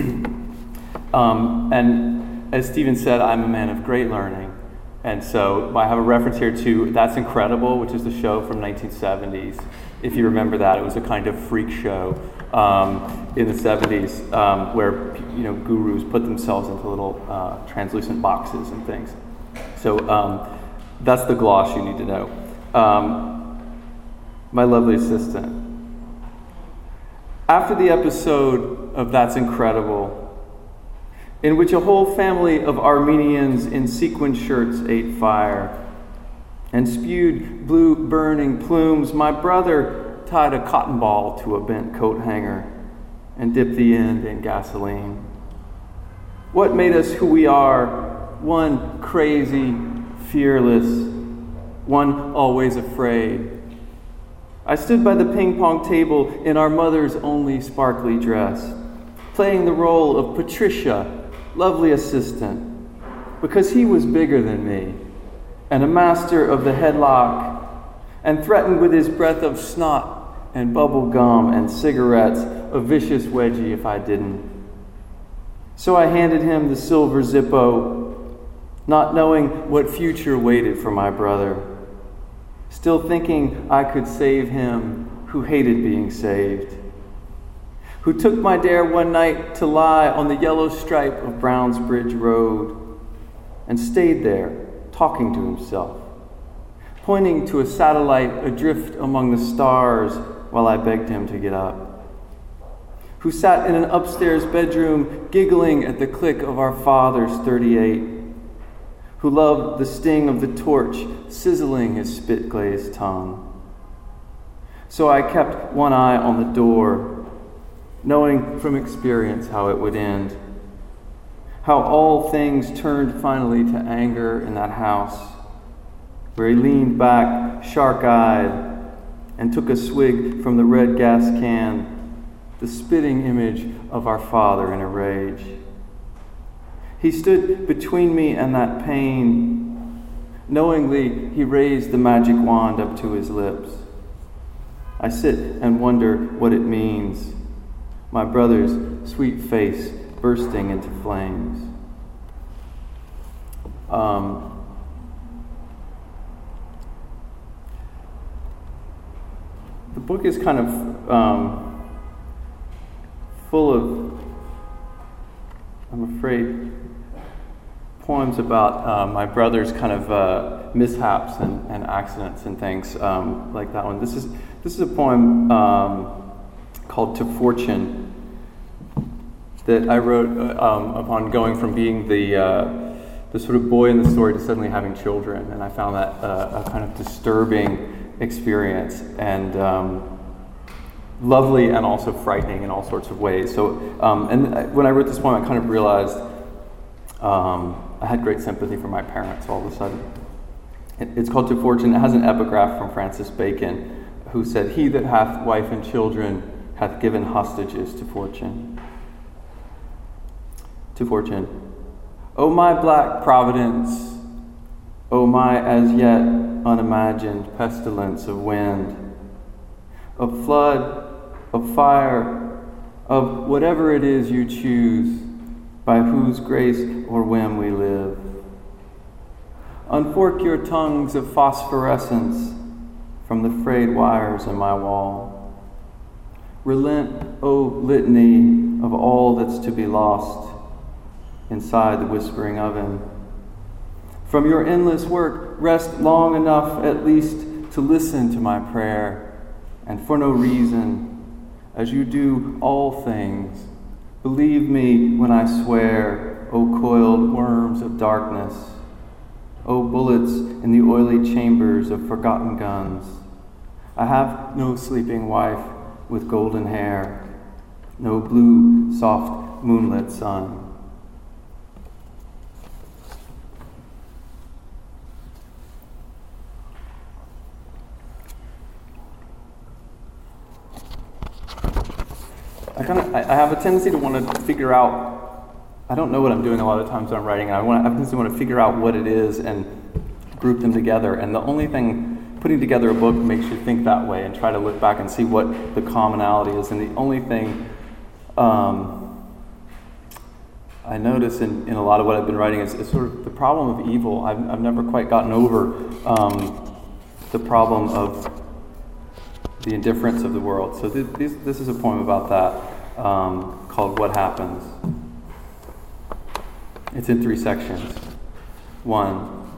um, and as Stephen said, I'm a man of great learning. And so I have a reference here to That's Incredible, which is the show from nineteen seventies. If you remember that, it was a kind of freak show um, in the seventies um, where you know gurus put themselves into little uh, translucent boxes and things. So um, that's the gloss you need to know. Um, my lovely assistant. After the episode of That's Incredible, in which a whole family of Armenians in sequin shirts ate fire and spewed blue burning plumes, my brother tied a cotton ball to a bent coat hanger and dipped the end in gasoline. What made us who we are? One crazy, fearless, one always afraid. I stood by the ping pong table in our mother's only sparkly dress, playing the role of Patricia, lovely assistant, because he was bigger than me and a master of the headlock and threatened with his breath of snot and bubble gum and cigarettes, a vicious wedgie if I didn't. So I handed him the silver Zippo, not knowing what future waited for my brother, still thinking I could save him who hated being saved, who took my dare one night to lie on the yellow stripe of Brownsbridge Road and stayed there, talking to himself, pointing to a satellite adrift among the stars while I begged him to get up, who sat in an upstairs bedroom giggling at the click of our father's thirty-eight, who loved the sting of the torch sizzling his spit-glazed tongue. So I kept one eye on the door, knowing from experience how it would end, how all things turned finally to anger in that house, where he leaned back, shark-eyed, and took a swig from the red gas can, the spitting image of our father in a rage. He stood between me and that pain. Knowingly, he raised the magic wand up to his lips. I sit and wonder what it means, my brother's sweet face bursting into flames. Um, the book is kind of um, full of, I'm afraid, poems about uh, my brother's kind of uh, mishaps and, and accidents and things um, like that one. This is this is a poem um, called To Fortune that I wrote uh, um, upon going from being the uh, the sort of boy in the story to suddenly having children, and I found that uh, a kind of disturbing experience and um, lovely and also frightening in all sorts of ways. So, um, and when I wrote this poem, I kind of realized um, I had great sympathy for my parents all of a sudden. It, it's called To Fortune. It has an epigraph from Francis Bacon, who said, "He that hath wife and children hath given hostages to fortune." To Fortune. O my black providence, O my as yet unimagined pestilence of wind, of flood, of fire, of whatever it is you choose, by whose grace or whim we live. Unfork your tongues of phosphorescence from the frayed wires in my wall. Relent, O litany of all that's to be lost inside the whispering oven. From your endless work, rest long enough at least to listen to my prayer, and for no reason, as you do all things. Believe me when I swear, O coiled worms of darkness, O bullets in the oily chambers of forgotten guns. I have no sleeping wife with golden hair, no blue, soft, moonlit sun. I kind of I have a tendency to want to figure out. I don't know what I'm doing a lot of times when I'm writing. And I want I have a tendency to want to figure out what it is and group them together. And the only thing, putting together a book makes you think that way and try to look back and see what the commonality is. And the only thing um, I notice in, in a lot of what I've been writing is, is sort of the problem of evil. I've I've never quite gotten over um, the problem of the indifference of the world. So th- this, this is a poem about that um, called What Happens. It's in three sections. One,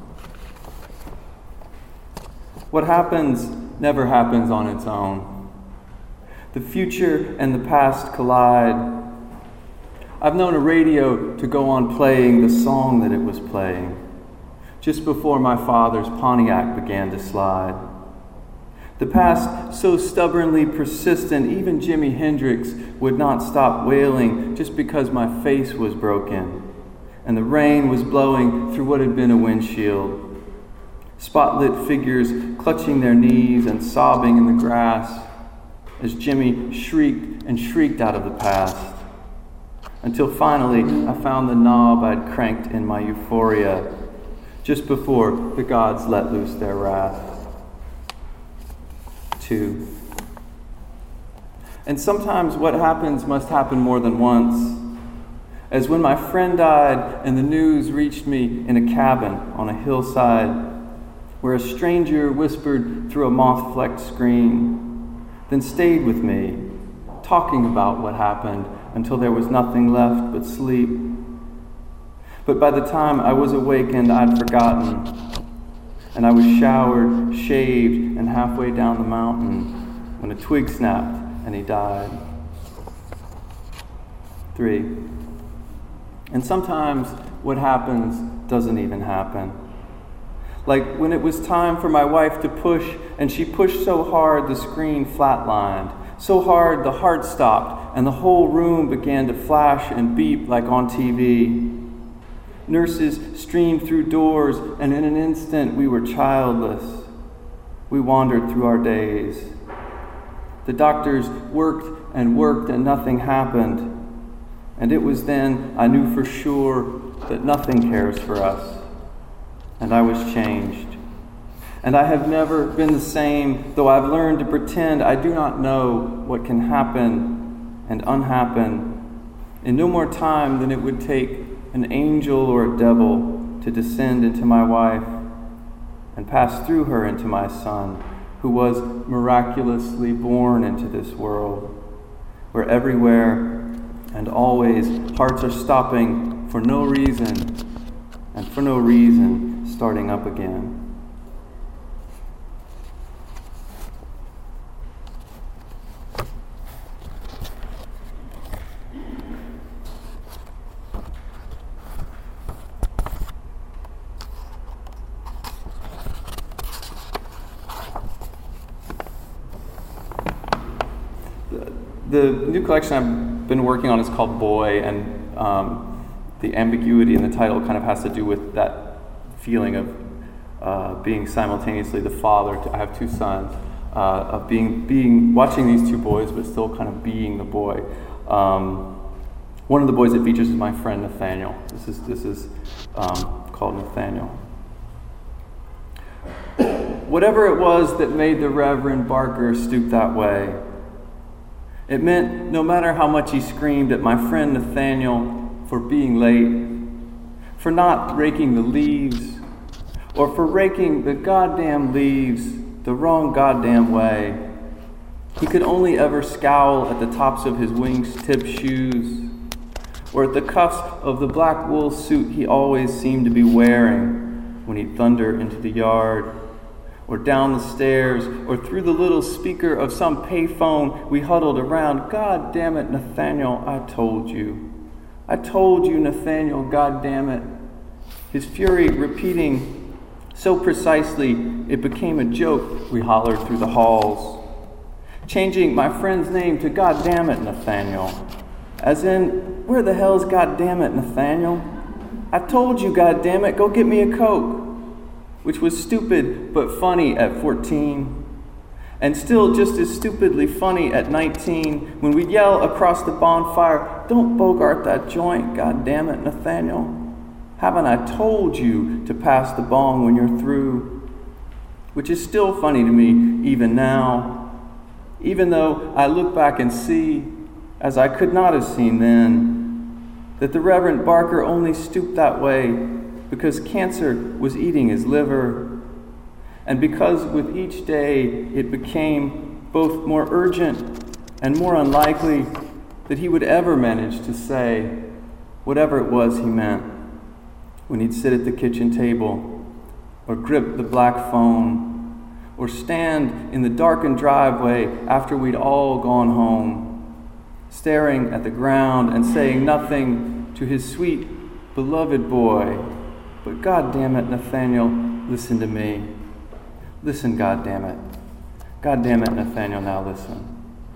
what happens never happens on its own. The future and the past collide. I've known a radio to go on playing the song that it was playing just before my father's Pontiac began to slide. The past so stubbornly persistent, even Jimi Hendrix would not stop wailing just because my face was broken and the rain was blowing through what had been a windshield. Spotlit figures clutching their knees and sobbing in the grass as Jimmy shrieked and shrieked out of the past. Until finally I found the knob I'd cranked in my euphoria just before the gods let loose their wrath. Two. And sometimes what happens must happen more than once. As when my friend died and the news reached me in a cabin on a hillside where a stranger whispered through a moth-flecked screen, then stayed with me, talking about what happened until there was nothing left but sleep. But by the time I was awakened, I'd forgotten. And I was showered, shaved, and halfway down the mountain when a twig snapped and he died. Three. And sometimes what happens doesn't even happen. Like when it was time for my wife to push, and she pushed so hard the screen flatlined, so hard the heart stopped, and the whole room began to flash and beep like on T V. Nurses streamed through doors, and in an instant we were childless. We wandered through our days. The doctors worked and worked, and nothing happened. And it was then I knew for sure that nothing cares for us. And I was changed. And I have never been the same, though I've learned to pretend I do not know what can happen and unhappen in no more time than it would take an angel or a devil to descend into my wife and pass through her into my son, who was miraculously born into this world, where everywhere and always hearts are stopping for no reason, and for no reason starting up again. The new collection I've been working on is called Boy, and um, the ambiguity in the title kind of has to do with that feeling of uh, being simultaneously the father to, I have two sons, uh, of being being watching these two boys, but still kind of being the boy. Um, one of the boys it features is my friend Nathaniel. This is this is um, called Nathaniel. whatever it was that made the Reverend Barker stoop that way. It meant no matter how much he screamed at my friend Nathaniel for being late, for not raking the leaves, or for raking the goddamn leaves the wrong goddamn way. He could only ever scowl at the tops of his wingtip shoes, or at the cuffs of the black wool suit he always seemed to be wearing when he'd thunder into the yard, or down the stairs, or through the little speaker of some payphone we huddled around. God damn it, Nathaniel, I told you. I told you, Nathaniel, God damn it. His fury repeating so precisely it became a joke we hollered through the halls. Changing my friend's name to God damn it, Nathaniel. As in, where the hell's God damn it, Nathaniel? I told you, God damn it, go get me a Coke. Which was stupid but funny at fourteen. And still just as stupidly funny at nineteen when we'd yell across the bonfire, don't bogart that joint, God damn it, Nathaniel. Haven't I told you to pass the bong when you're through? Which is still funny to me even now. Even though I look back and see, as I could not have seen then, that the Reverend Barker only stooped that way because cancer was eating his liver, and because with each day it became both more urgent and more unlikely that he would ever manage to say whatever it was he meant when he'd sit at the kitchen table, or grip the black phone, or stand in the darkened driveway after we'd all gone home, staring at the ground and saying nothing to his sweet, beloved boy. But God damn it, Nathaniel, listen to me. Listen, God damn it. God damn it, Nathaniel, now listen.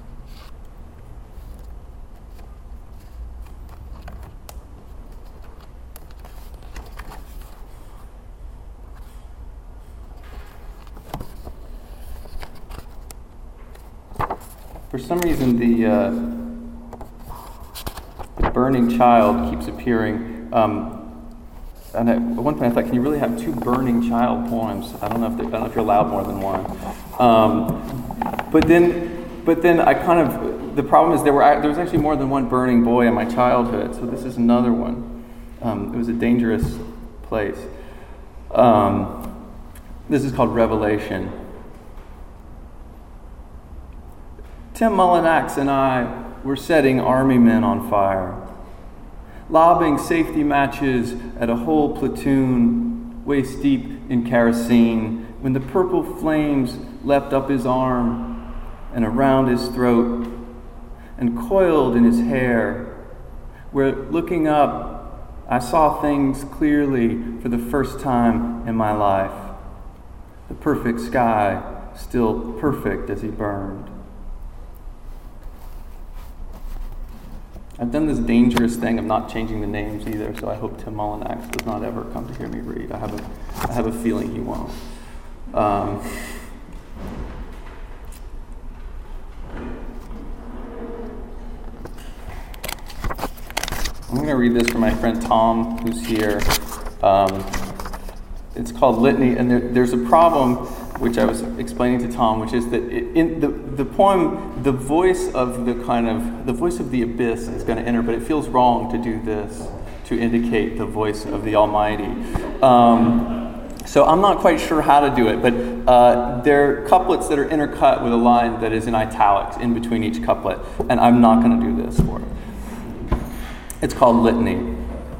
For some reason, the, uh, the burning child keeps appearing. Um, and at one point, I thought, can you really have two burning child poems? I don't know if they, I don't know if you're allowed more than one. Um, but then, but then I kind of the problem is there were there was actually more than one burning boy in my childhood. So this is another one. Um, it was a dangerous place. Um, this is called Revelation. Tim Mullinax and I were setting army men on fire, lobbing safety matches at a whole platoon waist deep in kerosene when the purple flames leapt up his arm and around his throat and coiled in his hair, where looking up I saw things clearly for the first time in my life. The perfect sky still perfect as he burned. I've done this dangerous thing of not changing the names either, so I hope Tim Mullinax does not ever come to hear me read. I have a, I have a feeling he won't. Um, I'm going to read this from my friend Tom, who's here. Um, it's called Litany, and there, there's a problem which I was explaining to Tom, which is that it, in the the poem, the voice of the kind of the voice of the abyss is going to enter, but it feels wrong to do this to indicate the voice of the Almighty. Um, so I'm not quite sure how to do it, but uh, there are couplets that are intercut with a line that is in italics in between each couplet, and I'm not going to do this for it. It's called Litany.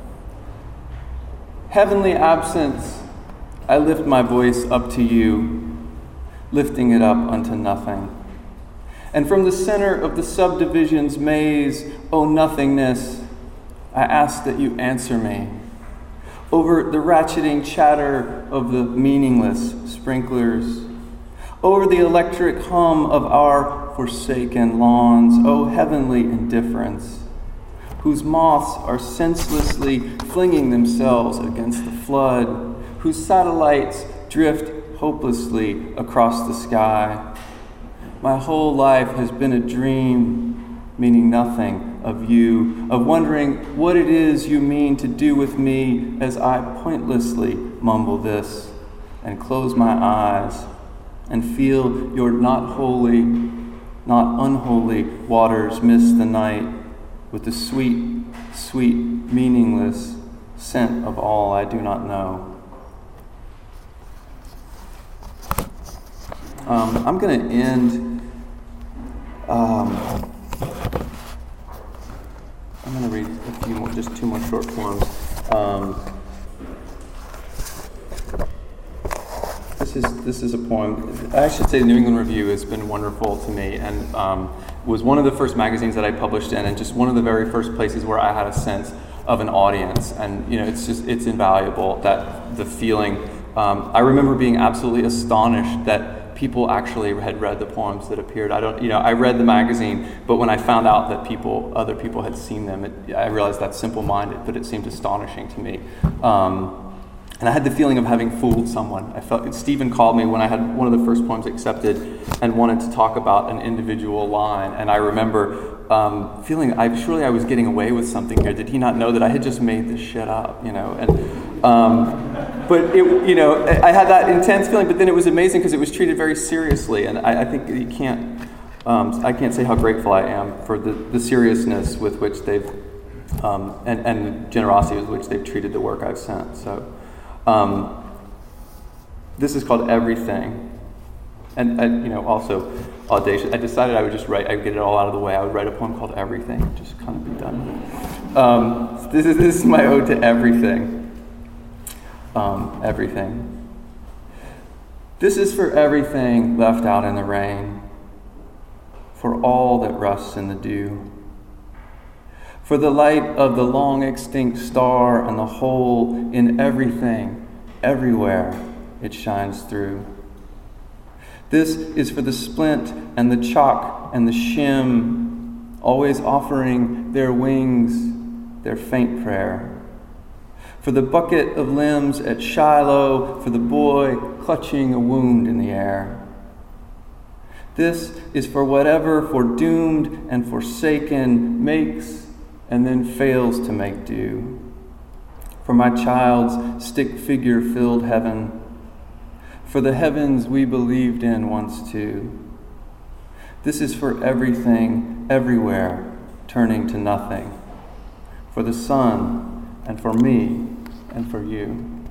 Heavenly absence, I lift my voice up to you, lifting it up unto nothing. And from the center of the subdivision's maze, O nothingness, I ask that you answer me. Over the ratcheting chatter of the meaningless sprinklers, over the electric hum of our forsaken lawns, O heavenly indifference, whose moths are senselessly flinging themselves against the flood, whose satellites drift hopelessly across the sky. My whole life has been a dream, meaning nothing of you, of wondering what it is you mean to do with me as I pointlessly mumble this and close my eyes and feel your not holy, not unholy waters miss the night with the sweet, sweet, meaningless scent of all I do not know. Um, I'm going to end. Um, I'm going to read a few more, just two more short poems. Um, this is this is a poem. I should say, the New England Review has been wonderful to me, and um, was one of the first magazines that I published in, and just one of the very first places where I had a sense of an audience. And you know, it's just it's invaluable, that the feeling. Um, I remember being absolutely astonished that people actually had read the poems that appeared. I don't, you know, I read the magazine, but when I found out that people, other people had seen them, it, I realized that's simple-minded, but it seemed astonishing to me. Um, and I had the feeling of having fooled someone. I felt, Stephen called me when I had one of the first poems accepted and wanted to talk about an individual line, and I remember um, feeling, I surely I was getting away with something here. Did he not know that I had just made this shit up, you know? And um, But it, you know, I had that intense feeling. But then it was amazing because it was treated very seriously, and I, I think you can't. Um, I can't say how grateful I am for the, the seriousness with which they've um, and and the generosity with which they've treated the work I've sent. So, um, this is called Everything, and, and you know, also audacious. I decided I would just write. I would get it all out of the way. I would write a poem called Everything, just kind of be done with it. Um, so this is this is my ode to everything. Um, everything. This is for everything left out in the rain, for all that rusts in the dew, for the light of the long extinct star and the hole in everything, everywhere it shines through. This is for the splint and the chalk and the shim, always offering their wings, their faint prayer. For the bucket of limbs at Shiloh, for the boy clutching a wound in the air. This is for whatever foredoomed and forsaken makes and then fails to make do. For my child's stick figure filled heaven. For the heavens we believed in once too. This is for everything, everywhere, turning to nothing. For the sun, and for me, and for you.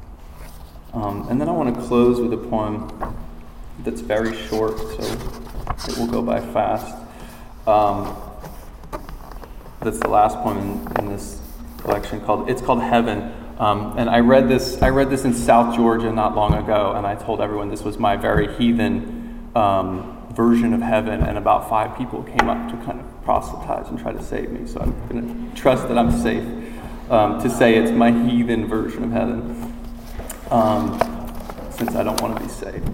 Um, and then I want to close with a poem that's very short, so it will go by fast. Um, that's the last poem in, in this collection. Called it's called Heaven. Um, and I read this. I read this in South Georgia not long ago, and I told everyone this was my very heathen um, version of heaven. And about five people came up to kind of proselytize and try to save me. So I'm going to trust that I'm safe. Um, to say it's my heathen version of heaven, um, since I don't want to be saved.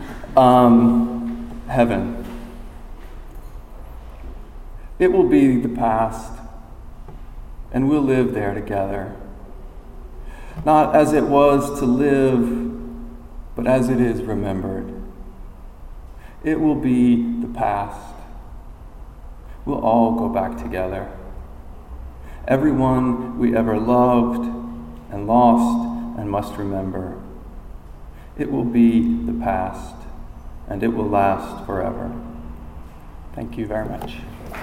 Um, heaven. It will be the past, and we'll live there together. Not as it was to live, but as it is remembered. It will be the past. We'll all go back together. Everyone we ever loved and lost and must remember. It will be the past, and it will last forever. Thank you very much.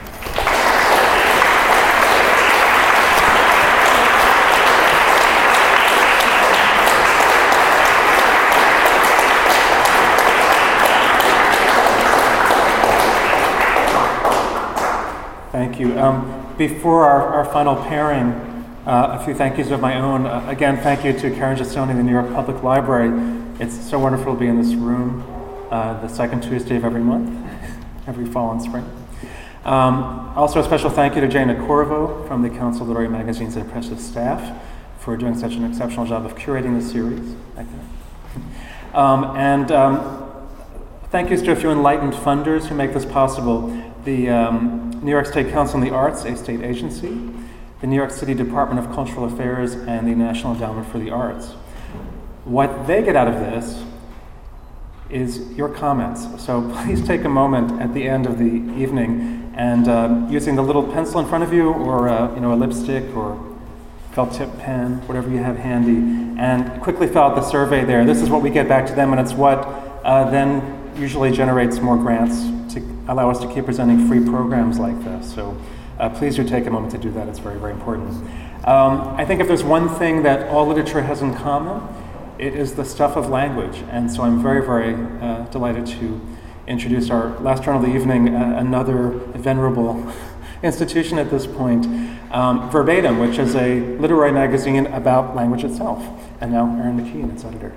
Thank you. Um, before our, our final pairing, uh, a few thank yous of my own. Uh, again, thank you to Karen Giussoni, the New York Public Library. It's so wonderful to be in this room uh, the second Tuesday of every month, every fall and spring. Um, also, a special thank you to Jana Corvo from the Council of Literary Magazines and Press's staff for doing such an exceptional job of curating the series. Thank you. Um, and um, thank yous to a few enlightened funders who make this possible. The um, New York State Council on the Arts, a state agency, the New York City Department of Cultural Affairs, and the National Endowment for the Arts. What they get out of this is your comments. So please take a moment at the end of the evening and uh, using the little pencil in front of you, or uh, you know, a lipstick or felt tip pen, whatever you have handy, and quickly fill out the survey there. This is what we get back to them, and it's what uh, then usually generates more grants to allow us to keep presenting free programs like this. So uh, please do take a moment to do that. It's very, very important. Um, I think if there's one thing that all literature has in common, it is the stuff of language. And so I'm very, very uh, delighted to introduce our last journal of the evening, uh, another venerable institution at this point, um, Verbatim, which is a literary magazine about language itself. And now Erin McKean, its editor.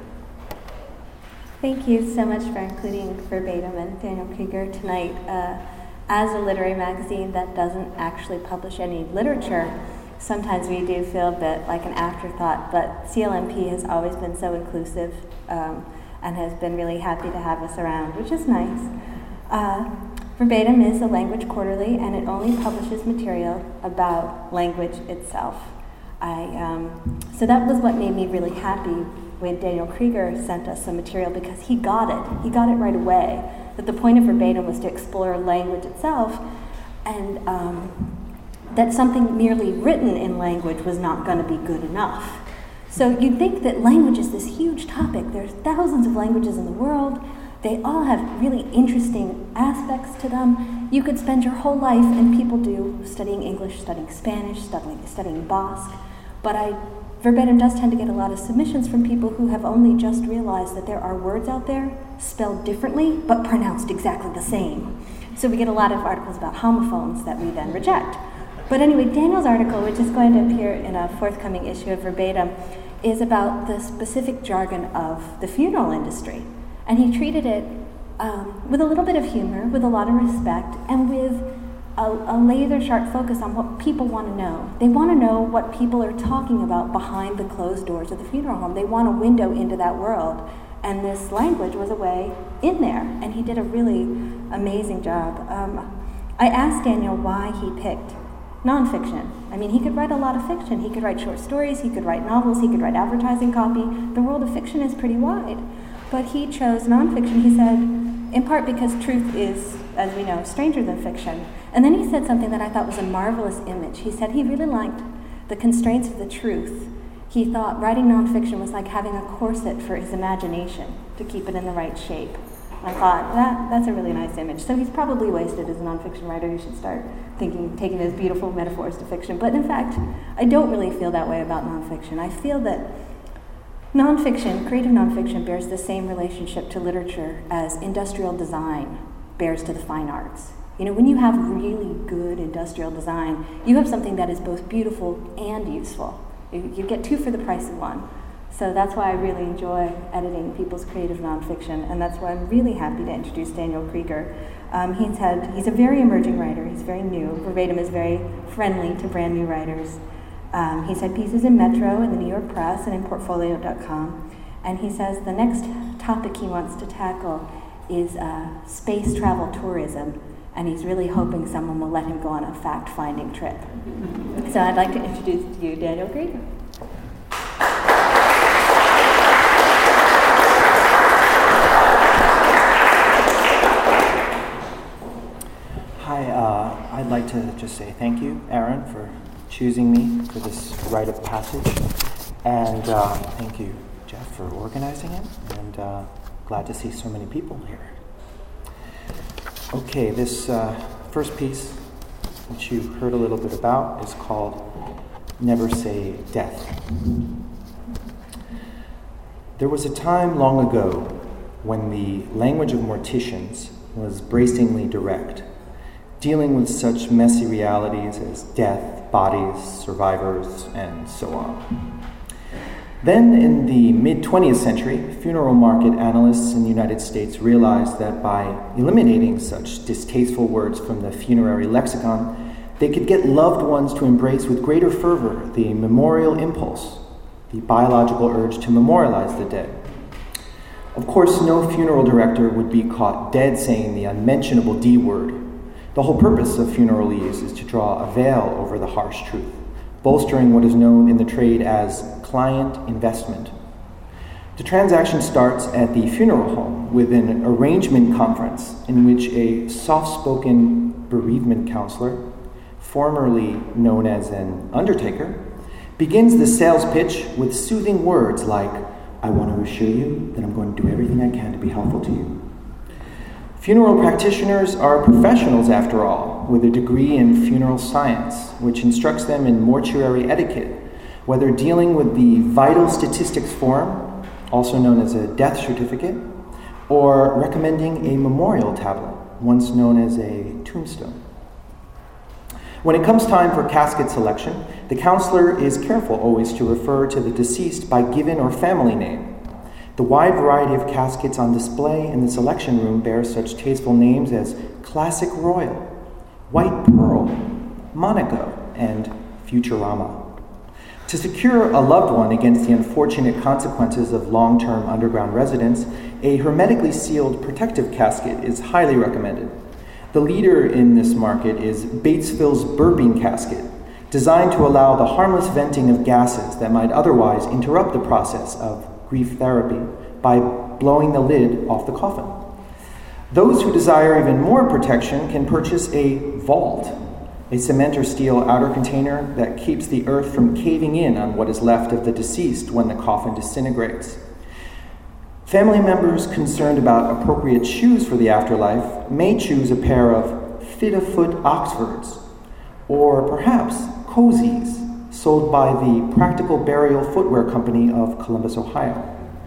Thank you so much for including Verbatim and Daniel Krieger tonight. Uh, as a literary magazine that doesn't actually publish any literature, sometimes we do feel a bit like an afterthought, but C L M P has always been so inclusive um, and has been really happy to have us around, which is nice. Uh, Verbatim is a language quarterly, and it only publishes material about language itself. I, um, so that was what made me really happy when Daniel Krieger sent us some material, because he got it. He got it right away, that the point of Verbatim was to explore language itself, and um, that something merely written in language was not going to be good enough. So you'd think that language is this huge topic. There's thousands of languages in the world. They all have really interesting aspects to them. You could spend your whole life, and people do, studying English, studying Spanish, studying, studying Basque. But I, Verbatim does tend to get a lot of submissions from people who have only just realized that there are words out there spelled differently, but pronounced exactly the same. So we get a lot of articles about homophones that we then reject. But anyway, Daniel's article, which is going to appear in a forthcoming issue of Verbatim, is about the specific jargon of the funeral industry. And he treated it um, with a little bit of humor, with a lot of respect, and with a, a laser-sharp focus on what people want to know. They want to know what people are talking about behind the closed doors of the funeral home. They want a window into that world. And this language was a way in there, and he did a really amazing job. Um, I asked Daniel why he picked nonfiction. I mean, he could write a lot of fiction. He could write short stories, he could write novels, he could write advertising copy. The world of fiction is pretty wide. But he chose nonfiction, he said, in part because truth is, as we know, stranger than fiction. And then he said something that I thought was a marvelous image. He said he really liked the constraints of the truth. He thought writing nonfiction was like having a corset for his imagination to keep it in the right shape. I thought, that that's a really nice image. So he's probably wasted as a nonfiction writer. You should start thinking, taking his beautiful metaphors to fiction. But in fact, I don't really feel that way about nonfiction. I feel that nonfiction, creative nonfiction, bears the same relationship to literature as industrial design bears to the fine arts. You know, when you have really good industrial design, you have something that is both beautiful and useful. You, you get two for the price of one. So that's why I really enjoy editing people's creative nonfiction, and that's why I'm really happy to introduce Daniel Krieger. Um, he's had he's a very emerging writer. He's very new. Verbatim is very friendly to brand new writers. Um, he's had pieces in Metro, in the New York Press, and in Portfolio dot com. And he says the next topic he wants to tackle is uh, space travel tourism, and he's really hoping someone will let him go on a fact-finding trip. So I'd like to introduce to you Daniel Krieger. Hi, uh, I'd like to just say thank you, Erin, for choosing me for this rite of passage, and uh, thank you, Jeff, for organizing it, and uh, glad to see so many people here. Okay, this uh, first piece, which you heard a little bit about, is called Never Say Death. There was a time long ago when the language of morticians was bracingly direct, dealing with such messy realities as death, bodies, survivors, and so on. Then, in the mid-twentieth century, funeral market analysts in the United States realized that by eliminating such distasteful words from the funerary lexicon, they could get loved ones to embrace with greater fervor the memorial impulse, the biological urge to memorialize the dead. Of course, no funeral director would be caught dead saying the unmentionable D word. The whole purpose of funeralese is to draw a veil over the harsh truth, bolstering what is known in the trade as client investment. The transaction starts at the funeral home with an arrangement conference in which a soft-spoken bereavement counselor, formerly known as an undertaker, begins the sales pitch with soothing words like, "I want to assure you that I'm going to do everything I can to be helpful to you." Funeral practitioners are professionals, after all, with a degree in funeral science, which instructs them in mortuary etiquette, whether dealing with the vital statistics form, also known as a death certificate, or recommending a memorial tablet, once known as a tombstone. When it comes time for casket selection, the counselor is careful always to refer to the deceased by given or family name. The wide variety of caskets on display in the selection room bear such tasteful names as Classic Royal, White Pearl, Monaco, and Futurama. To secure a loved one against the unfortunate consequences of long-term underground residence, a hermetically sealed protective casket is highly recommended. The leader in this market is Batesville's burping casket, designed to allow the harmless venting of gases that might otherwise interrupt the process of grief therapy by blowing the lid off the coffin. Those who desire even more protection can purchase a vault, a cement or steel outer container that keeps the earth from caving in on what is left of the deceased when the coffin disintegrates. Family members concerned about appropriate shoes for the afterlife may choose a pair of fit-a-foot Oxfords, or perhaps cozies, sold by the Practical Burial Footwear Company of Columbus, Ohio.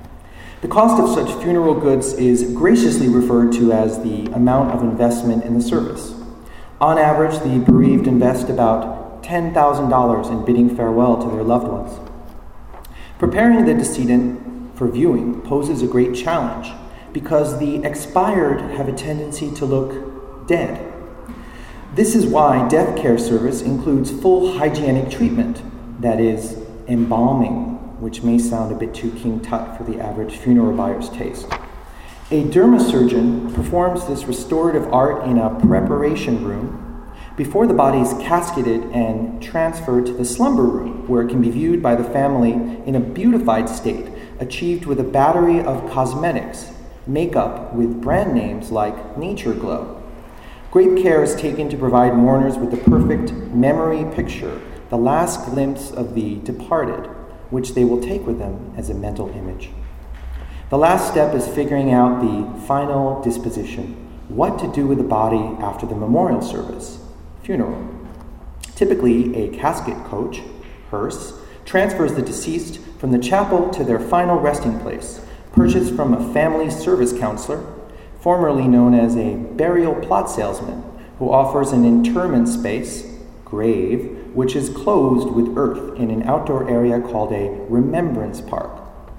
The cost of such funeral goods is graciously referred to as the amount of investment in the service. On average, the bereaved invest about ten thousand dollars in bidding farewell to their loved ones. Preparing the decedent for viewing poses a great challenge because the expired have a tendency to look dead. This is why death care service includes full hygienic treatment, that is, embalming, which may sound a bit too King Tut for the average funeral buyer's taste. A dermasurgeon performs this restorative art in a preparation room before the body is casketed and transferred to the slumber room, where it can be viewed by the family in a beautified state, achieved with a battery of cosmetics, makeup with brand names like Nature Glow. Great care is taken to provide mourners with the perfect memory picture, the last glimpse of the departed, which they will take with them as a mental image. The last step is figuring out the final disposition, what to do with the body after the memorial service, funeral. Typically, a casket coach, hearse, transfers the deceased from the chapel to their final resting place, purchased from a family service counselor, formerly known as a burial plot salesman, who offers an interment space, grave, which is closed with earth in an outdoor area called a remembrance park.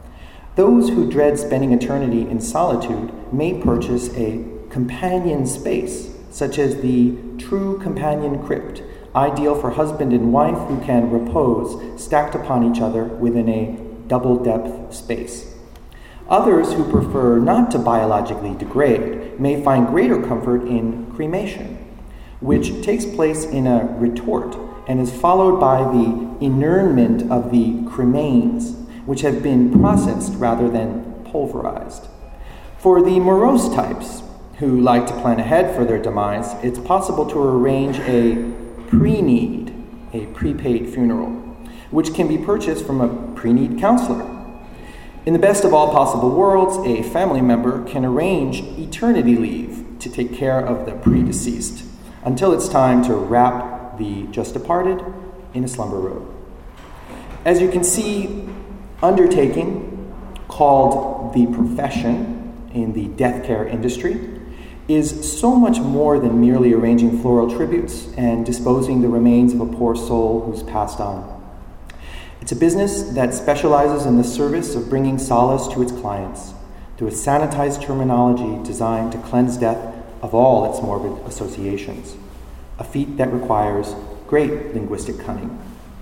Those who dread spending eternity in solitude may purchase a companion space, such as the True Companion Crypt, ideal for husband and wife who can repose stacked upon each other within a double-depth space. Others who prefer not to biologically degrade may find greater comfort in cremation, which takes place in a retort and is followed by the inurnment of the cremains, which have been processed rather than pulverized. For the morose types who like to plan ahead for their demise, it's possible to arrange a pre-need, a prepaid funeral, which can be purchased from a pre-need counselor. In the best of all possible worlds, a family member can arrange eternity leave to take care of the predeceased until it's time to wrap the just departed in a slumber robe. As you can see, undertaking, called the profession in the death care industry, is so much more than merely arranging floral tributes and disposing the remains of a poor soul who's passed on. It's a business that specializes in the service of bringing solace to its clients through a sanitized terminology designed to cleanse death of all its morbid associations, a feat that requires great linguistic cunning.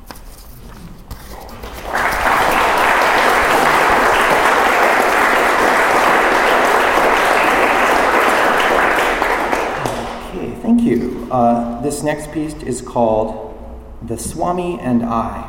Okay, thank you. Uh, this next piece is called The Swami and I.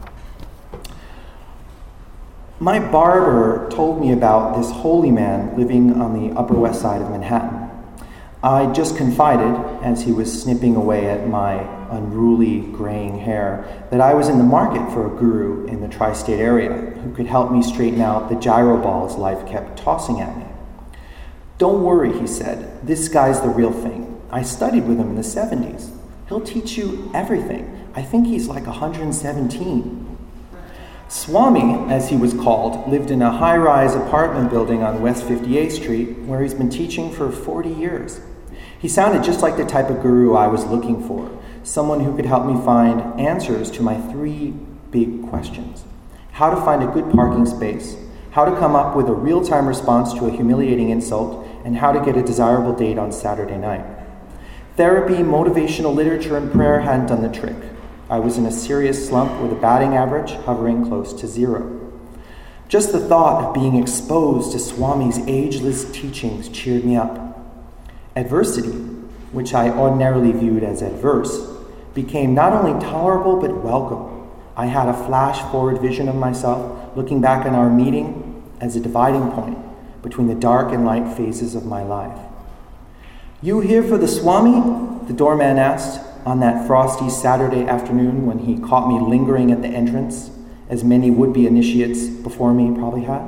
My barber told me about this holy man living on the Upper West Side of Manhattan. I just confided, as he was snipping away at my unruly graying hair, that I was in the market for a guru in the tri-state area who could help me straighten out the gyro balls life kept tossing at me. "Don't worry," he said. "This guy's the real thing. I studied with him in the seventies. He'll teach you everything. I think he's like one hundred seventeen. Swami, as he was called, lived in a high-rise apartment building on West fifty-eighth Street, where he's been teaching for forty years. He sounded just like the type of guru I was looking for, someone who could help me find answers to my three big questions. How to find a good parking space, how to come up with a real-time response to a humiliating insult, and how to get a desirable date on Saturday night. Therapy, motivational literature, and prayer hadn't done the trick. I was in a serious slump with a batting average hovering close to zero. Just the thought of being exposed to Swami's ageless teachings cheered me up. Adversity, which I ordinarily viewed as adverse, became not only tolerable but welcome. I had a flash-forward vision of myself looking back on our meeting as a dividing point between the dark and light phases of my life. "You here for the Swami?" the doorman asked on that frosty Saturday afternoon when he caught me lingering at the entrance, as many would-be initiates before me probably had.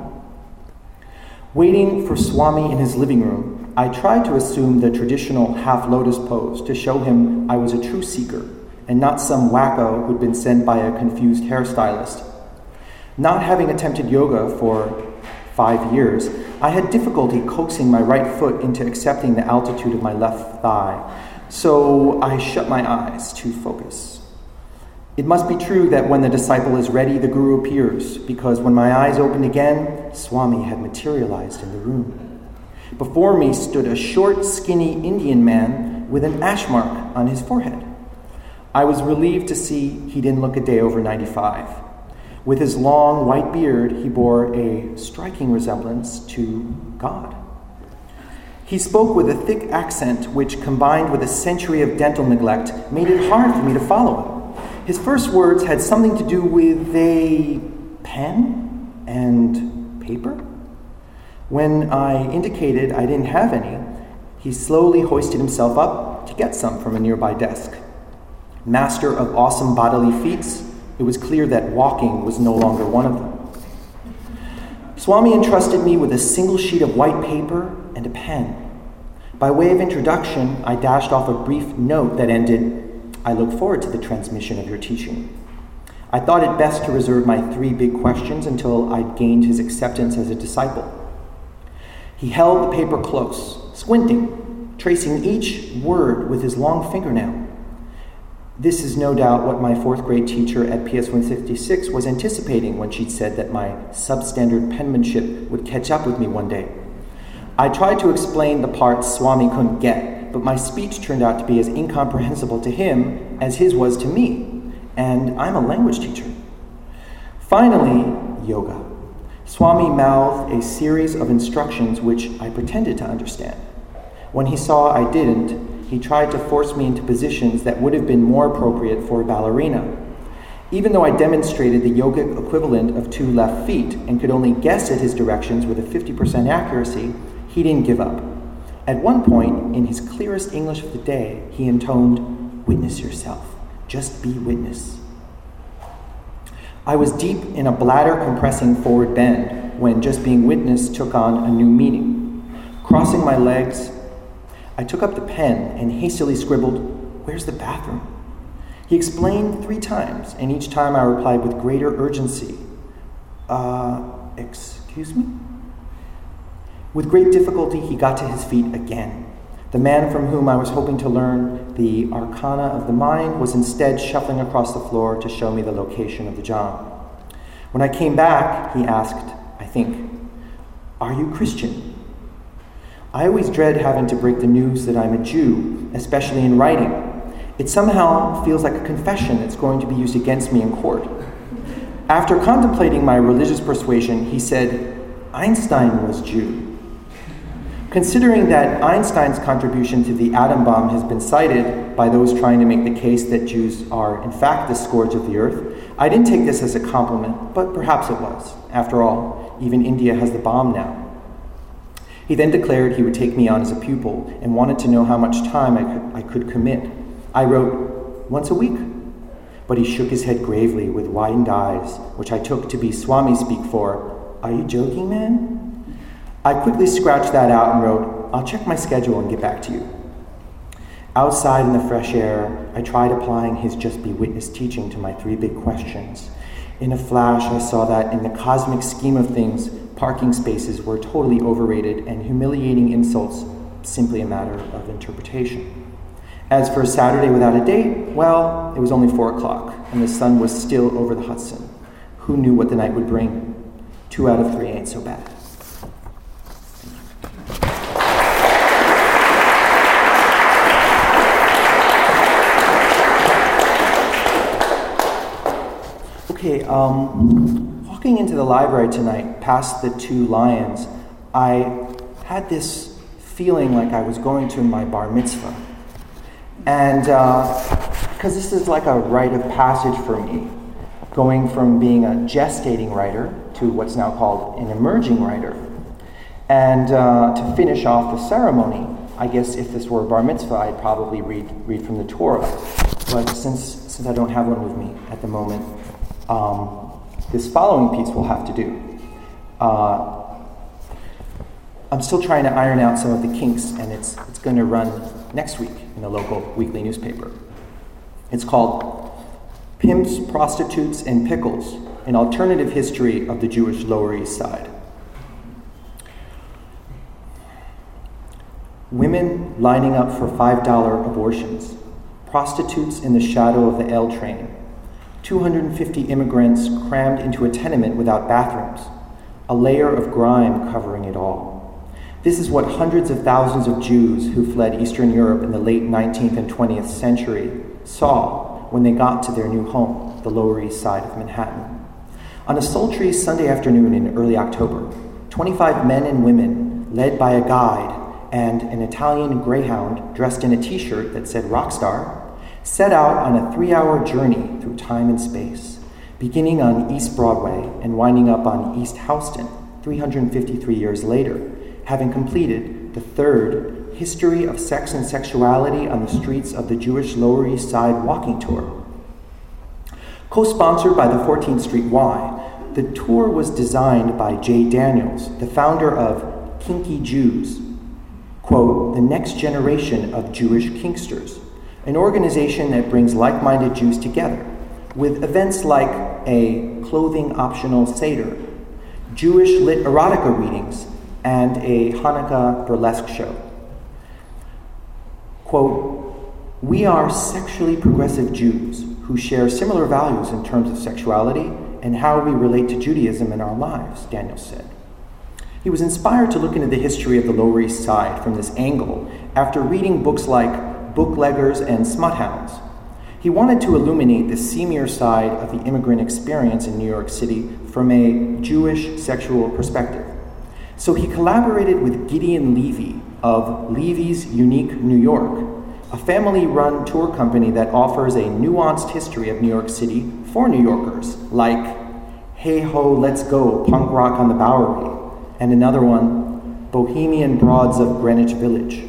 Waiting for Swami in his living room, I tried to assume the traditional half-lotus pose to show him I was a true seeker and not some wacko who'd been sent by a confused hairstylist. Not having attempted yoga for five years, I had difficulty coaxing my right foot into accepting the altitude of my left thigh, so I shut my eyes to focus. It must be true that when the disciple is ready, the guru appears, because when my eyes opened again, Swami had materialized in the room. Before me stood a short, skinny Indian man with an ash mark on his forehead. I was relieved to see he didn't look a day over ninety-five. With his long white beard, he bore a striking resemblance to God. He spoke with a thick accent which, combined with a century of dental neglect, made it hard for me to follow him. His first words had something to do with a pen and paper. When I indicated I didn't have any, he slowly hoisted himself up to get some from a nearby desk. Master of awesome bodily feats, it was clear that walking was no longer one of them. Swami entrusted me with a single sheet of white paper and a pen. By way of introduction, I dashed off a brief note that ended, "I look forward to the transmission of your teaching." I thought it best to reserve my three big questions until I'd gained his acceptance as a disciple. He held the paper close, squinting, tracing each word with his long fingernail. This is no doubt what my fourth grade teacher at P S one sixty-six was anticipating when she'd said that my substandard penmanship would catch up with me one day. I tried to explain the parts Swami couldn't get, but my speech turned out to be as incomprehensible to him as his was to me, and I'm a language teacher. Finally, yoga. Swami mouthed a series of instructions which I pretended to understand. When he saw I didn't, he tried to force me into positions that would have been more appropriate for a ballerina. Even though I demonstrated the yogic equivalent of two left feet and could only guess at his directions with a fifty percent accuracy, he didn't give up. At one point, in his clearest English of the day, he intoned, "Witness yourself. Just be witness." I was deep in a bladder-compressing forward bend when just being witness took on a new meaning. Crossing my legs, I took up the pen and hastily scribbled, "Where's the bathroom?" He explained three times, and each time I replied with greater urgency, Uh, excuse me? With great difficulty, he got to his feet again. The man from whom I was hoping to learn the arcana of the mind was instead shuffling across the floor to show me the location of the job. When I came back, he asked, I think, "Are you Christian?" I always dread having to break the news that I'm a Jew, especially in writing. It somehow feels like a confession that's going to be used against me in court. After contemplating my religious persuasion, he said, "Einstein was Jew." Considering that Einstein's contribution to the atom bomb has been cited by those trying to make the case that Jews are in fact the scourge of the earth, I didn't take this as a compliment, but perhaps it was. After all, even India has the bomb now. He then declared he would take me on as a pupil and wanted to know how much time I could, I could commit. I wrote, "Once a week." But he shook his head gravely with widened eyes, which I took to be Swami speak for, "Are you joking, man?" I quickly scratched that out and wrote, I'll check my schedule and get back to you. Outside in the fresh air, I tried applying his Just Be Witness teaching to my three big questions. In a flash, I saw that in the cosmic scheme of things, parking spaces were totally overrated and humiliating insults simply a matter of interpretation. As for Saturday without a date, well, it was only four o'clock, and the sun was still over the Hudson. Who knew what the night would bring? Two out of three ain't so bad. Okay, um, walking into the library tonight, past the two lions, I had this feeling like I was going to my bar mitzvah. And, because uh, this is like a rite of passage for me, going from being a gestating writer to what's now called an emerging writer. And uh, to finish off the ceremony, I guess if this were a bar mitzvah, I'd probably read read from the Torah. But since, since I don't have one with me at the moment, Um, this following piece will have to do. Uh, I'm still trying to iron out some of the kinks, and it's it's going to run next week in the local weekly newspaper. It's called Pimps, Prostitutes, and Pickles, an alternative history of the Jewish Lower East Side. Women lining up for five dollar abortions, prostitutes in the shadow of the L train, two hundred fifty immigrants crammed into a tenement without bathrooms, a layer of grime covering it all. This is what hundreds of thousands of Jews who fled Eastern Europe in the late nineteenth and twentieth century saw when they got to their new home, the Lower East Side of Manhattan. On a sultry Sunday afternoon in early October, twenty-five men and women, led by a guide and an Italian greyhound dressed in a t-shirt that said Rockstar, set out on a three-hour journey through time and space, beginning on East Broadway and winding up on East Houston three hundred fifty-three years later, having completed the third History of Sex and Sexuality on the Streets of the Jewish Lower East Side walking tour. Co-sponsored by the fourteenth Street Y, the tour was designed by Jay Daniels, the founder of Kinky Jews, quote, the next generation of Jewish kinksters, an organization that brings like-minded Jews together with events like a clothing-optional Seder, Jewish lit erotica readings, and a Hanukkah burlesque show. Quote, we are sexually progressive Jews who share similar values in terms of sexuality and how we relate to Judaism in our lives, Daniel said. He was inspired to look into the history of the Lower East Side from this angle after reading books like Bookleggers and Smuthounds. He wanted to illuminate the seamier side of the immigrant experience in New York City from a Jewish sexual perspective. So he collaborated with Gideon Levy of Levy's Unique New York, a family-run tour company that offers a nuanced history of New York City for New Yorkers, like Hey Ho, Let's Go, Punk Rock on the Bowery, and another one, Bohemian Broads of Greenwich Village.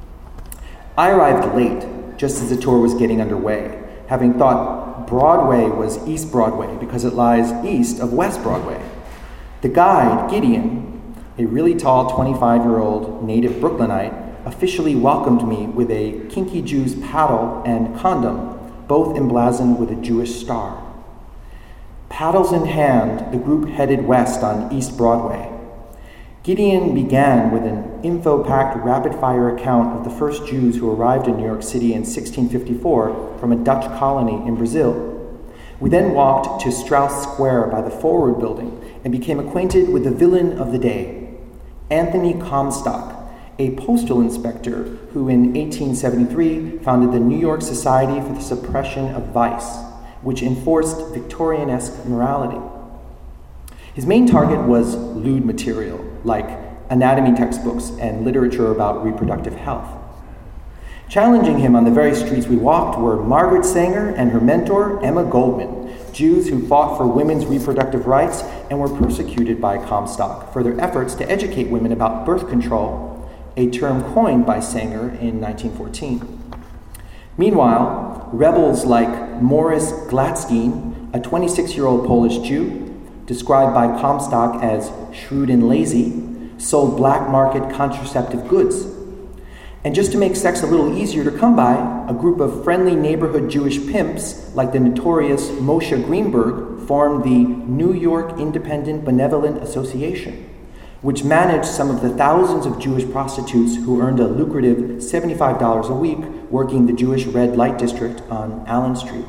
I arrived late, just as the tour was getting underway, having thought Broadway was East Broadway because it lies east of West Broadway. The guide, Gideon, a really tall twenty-five-year-old native Brooklynite, officially welcomed me with a Kinky Jew's paddle and condom, both emblazoned with a Jewish star. Paddles in hand, the group headed west on East Broadway. Gideon began with an info-packed, rapid-fire account of the first Jews who arrived in New York City in sixteen fifty-four from a Dutch colony in Brazil. We then walked to Strauss Square by the Forward Building and became acquainted with the villain of the day, Anthony Comstock, a postal inspector who in eighteen seventy-three founded the New York Society for the Suppression of Vice, which enforced Victorian-esque morality. His main target was lewd material, like anatomy textbooks and literature about reproductive health. Challenging him on the very streets we walked were Margaret Sanger and her mentor, Emma Goldman, Jews who fought for women's reproductive rights and were persecuted by Comstock for their efforts to educate women about birth control, a term coined by Sanger in nineteen fourteen. Meanwhile, rebels like Morris Gladstein, a twenty-six-year-old Polish Jew, described by Comstock as shrewd and lazy, sold black market contraceptive goods. And just to make sex a little easier to come by, a group of friendly neighborhood Jewish pimps, like the notorious Moshe Greenberg, formed the New York Independent Benevolent Association, which managed some of the thousands of Jewish prostitutes who earned a lucrative seventy-five dollars a week working the Jewish red light district on Allen Street.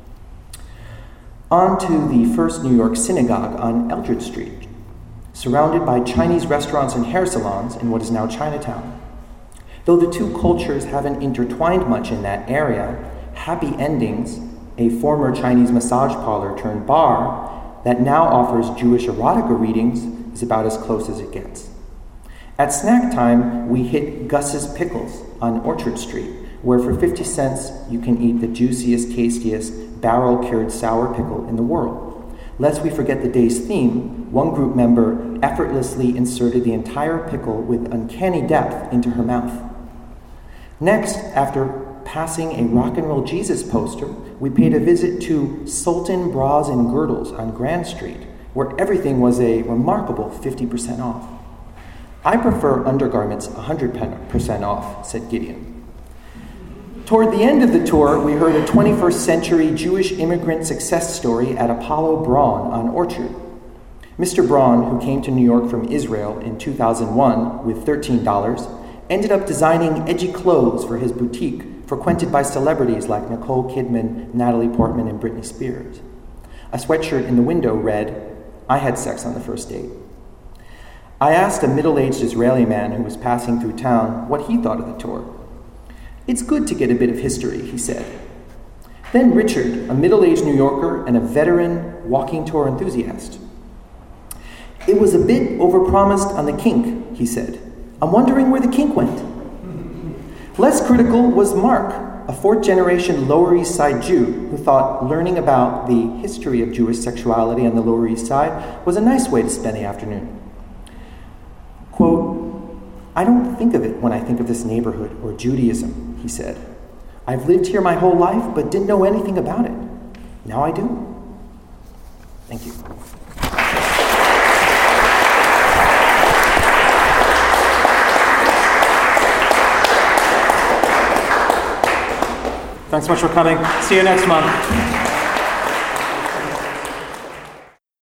On to the First New York Synagogue on Eldridge Street, surrounded by Chinese restaurants and hair salons in what is now Chinatown. Though the two cultures haven't intertwined much in that area, Happy Endings, a former Chinese massage parlor turned bar that now offers Jewish erotica readings, is about as close as it gets. At snack time, we hit Gus's Pickles on Orchard Street, where for fifty cents you can eat the juiciest, tastiest, barrel-cured sour pickle in the world. Lest we forget the day's theme, one group member effortlessly inserted the entire pickle with uncanny depth into her mouth. Next, after passing a Rock and Roll Jesus poster, we paid a visit to Sultan Bras and Girdles on Grand Street, where everything was a remarkable fifty percent off. I prefer undergarments one hundred percent off, said Gideon. Toward the end of the tour, we heard a twenty-first century Jewish immigrant success story at Apollo Braun on Orchard. Mister Braun, who came to New York from Israel in two thousand one with thirteen dollars, ended up designing edgy clothes for his boutique, frequented by celebrities like Nicole Kidman, Natalie Portman, and Britney Spears. A sweatshirt in the window read, "I had sex on the first date." I asked a middle-aged Israeli man who was passing through town what he thought of the tour. "It's good to get a bit of history," he said. Then Richard, a middle-aged New Yorker and a veteran walking tour enthusiast. "It was a bit overpromised on the kink," he said. "I'm wondering where the kink went." Less critical was Mark, a fourth-generation Lower East Side Jew who thought learning about the history of Jewish sexuality on the Lower East Side was a nice way to spend the afternoon. Quote, "I don't think of it when I think of this neighborhood or Judaism," he said. "I've lived here my whole life but didn't know anything about it. Now I do." Thank you. Thanks so much for coming. See you next month.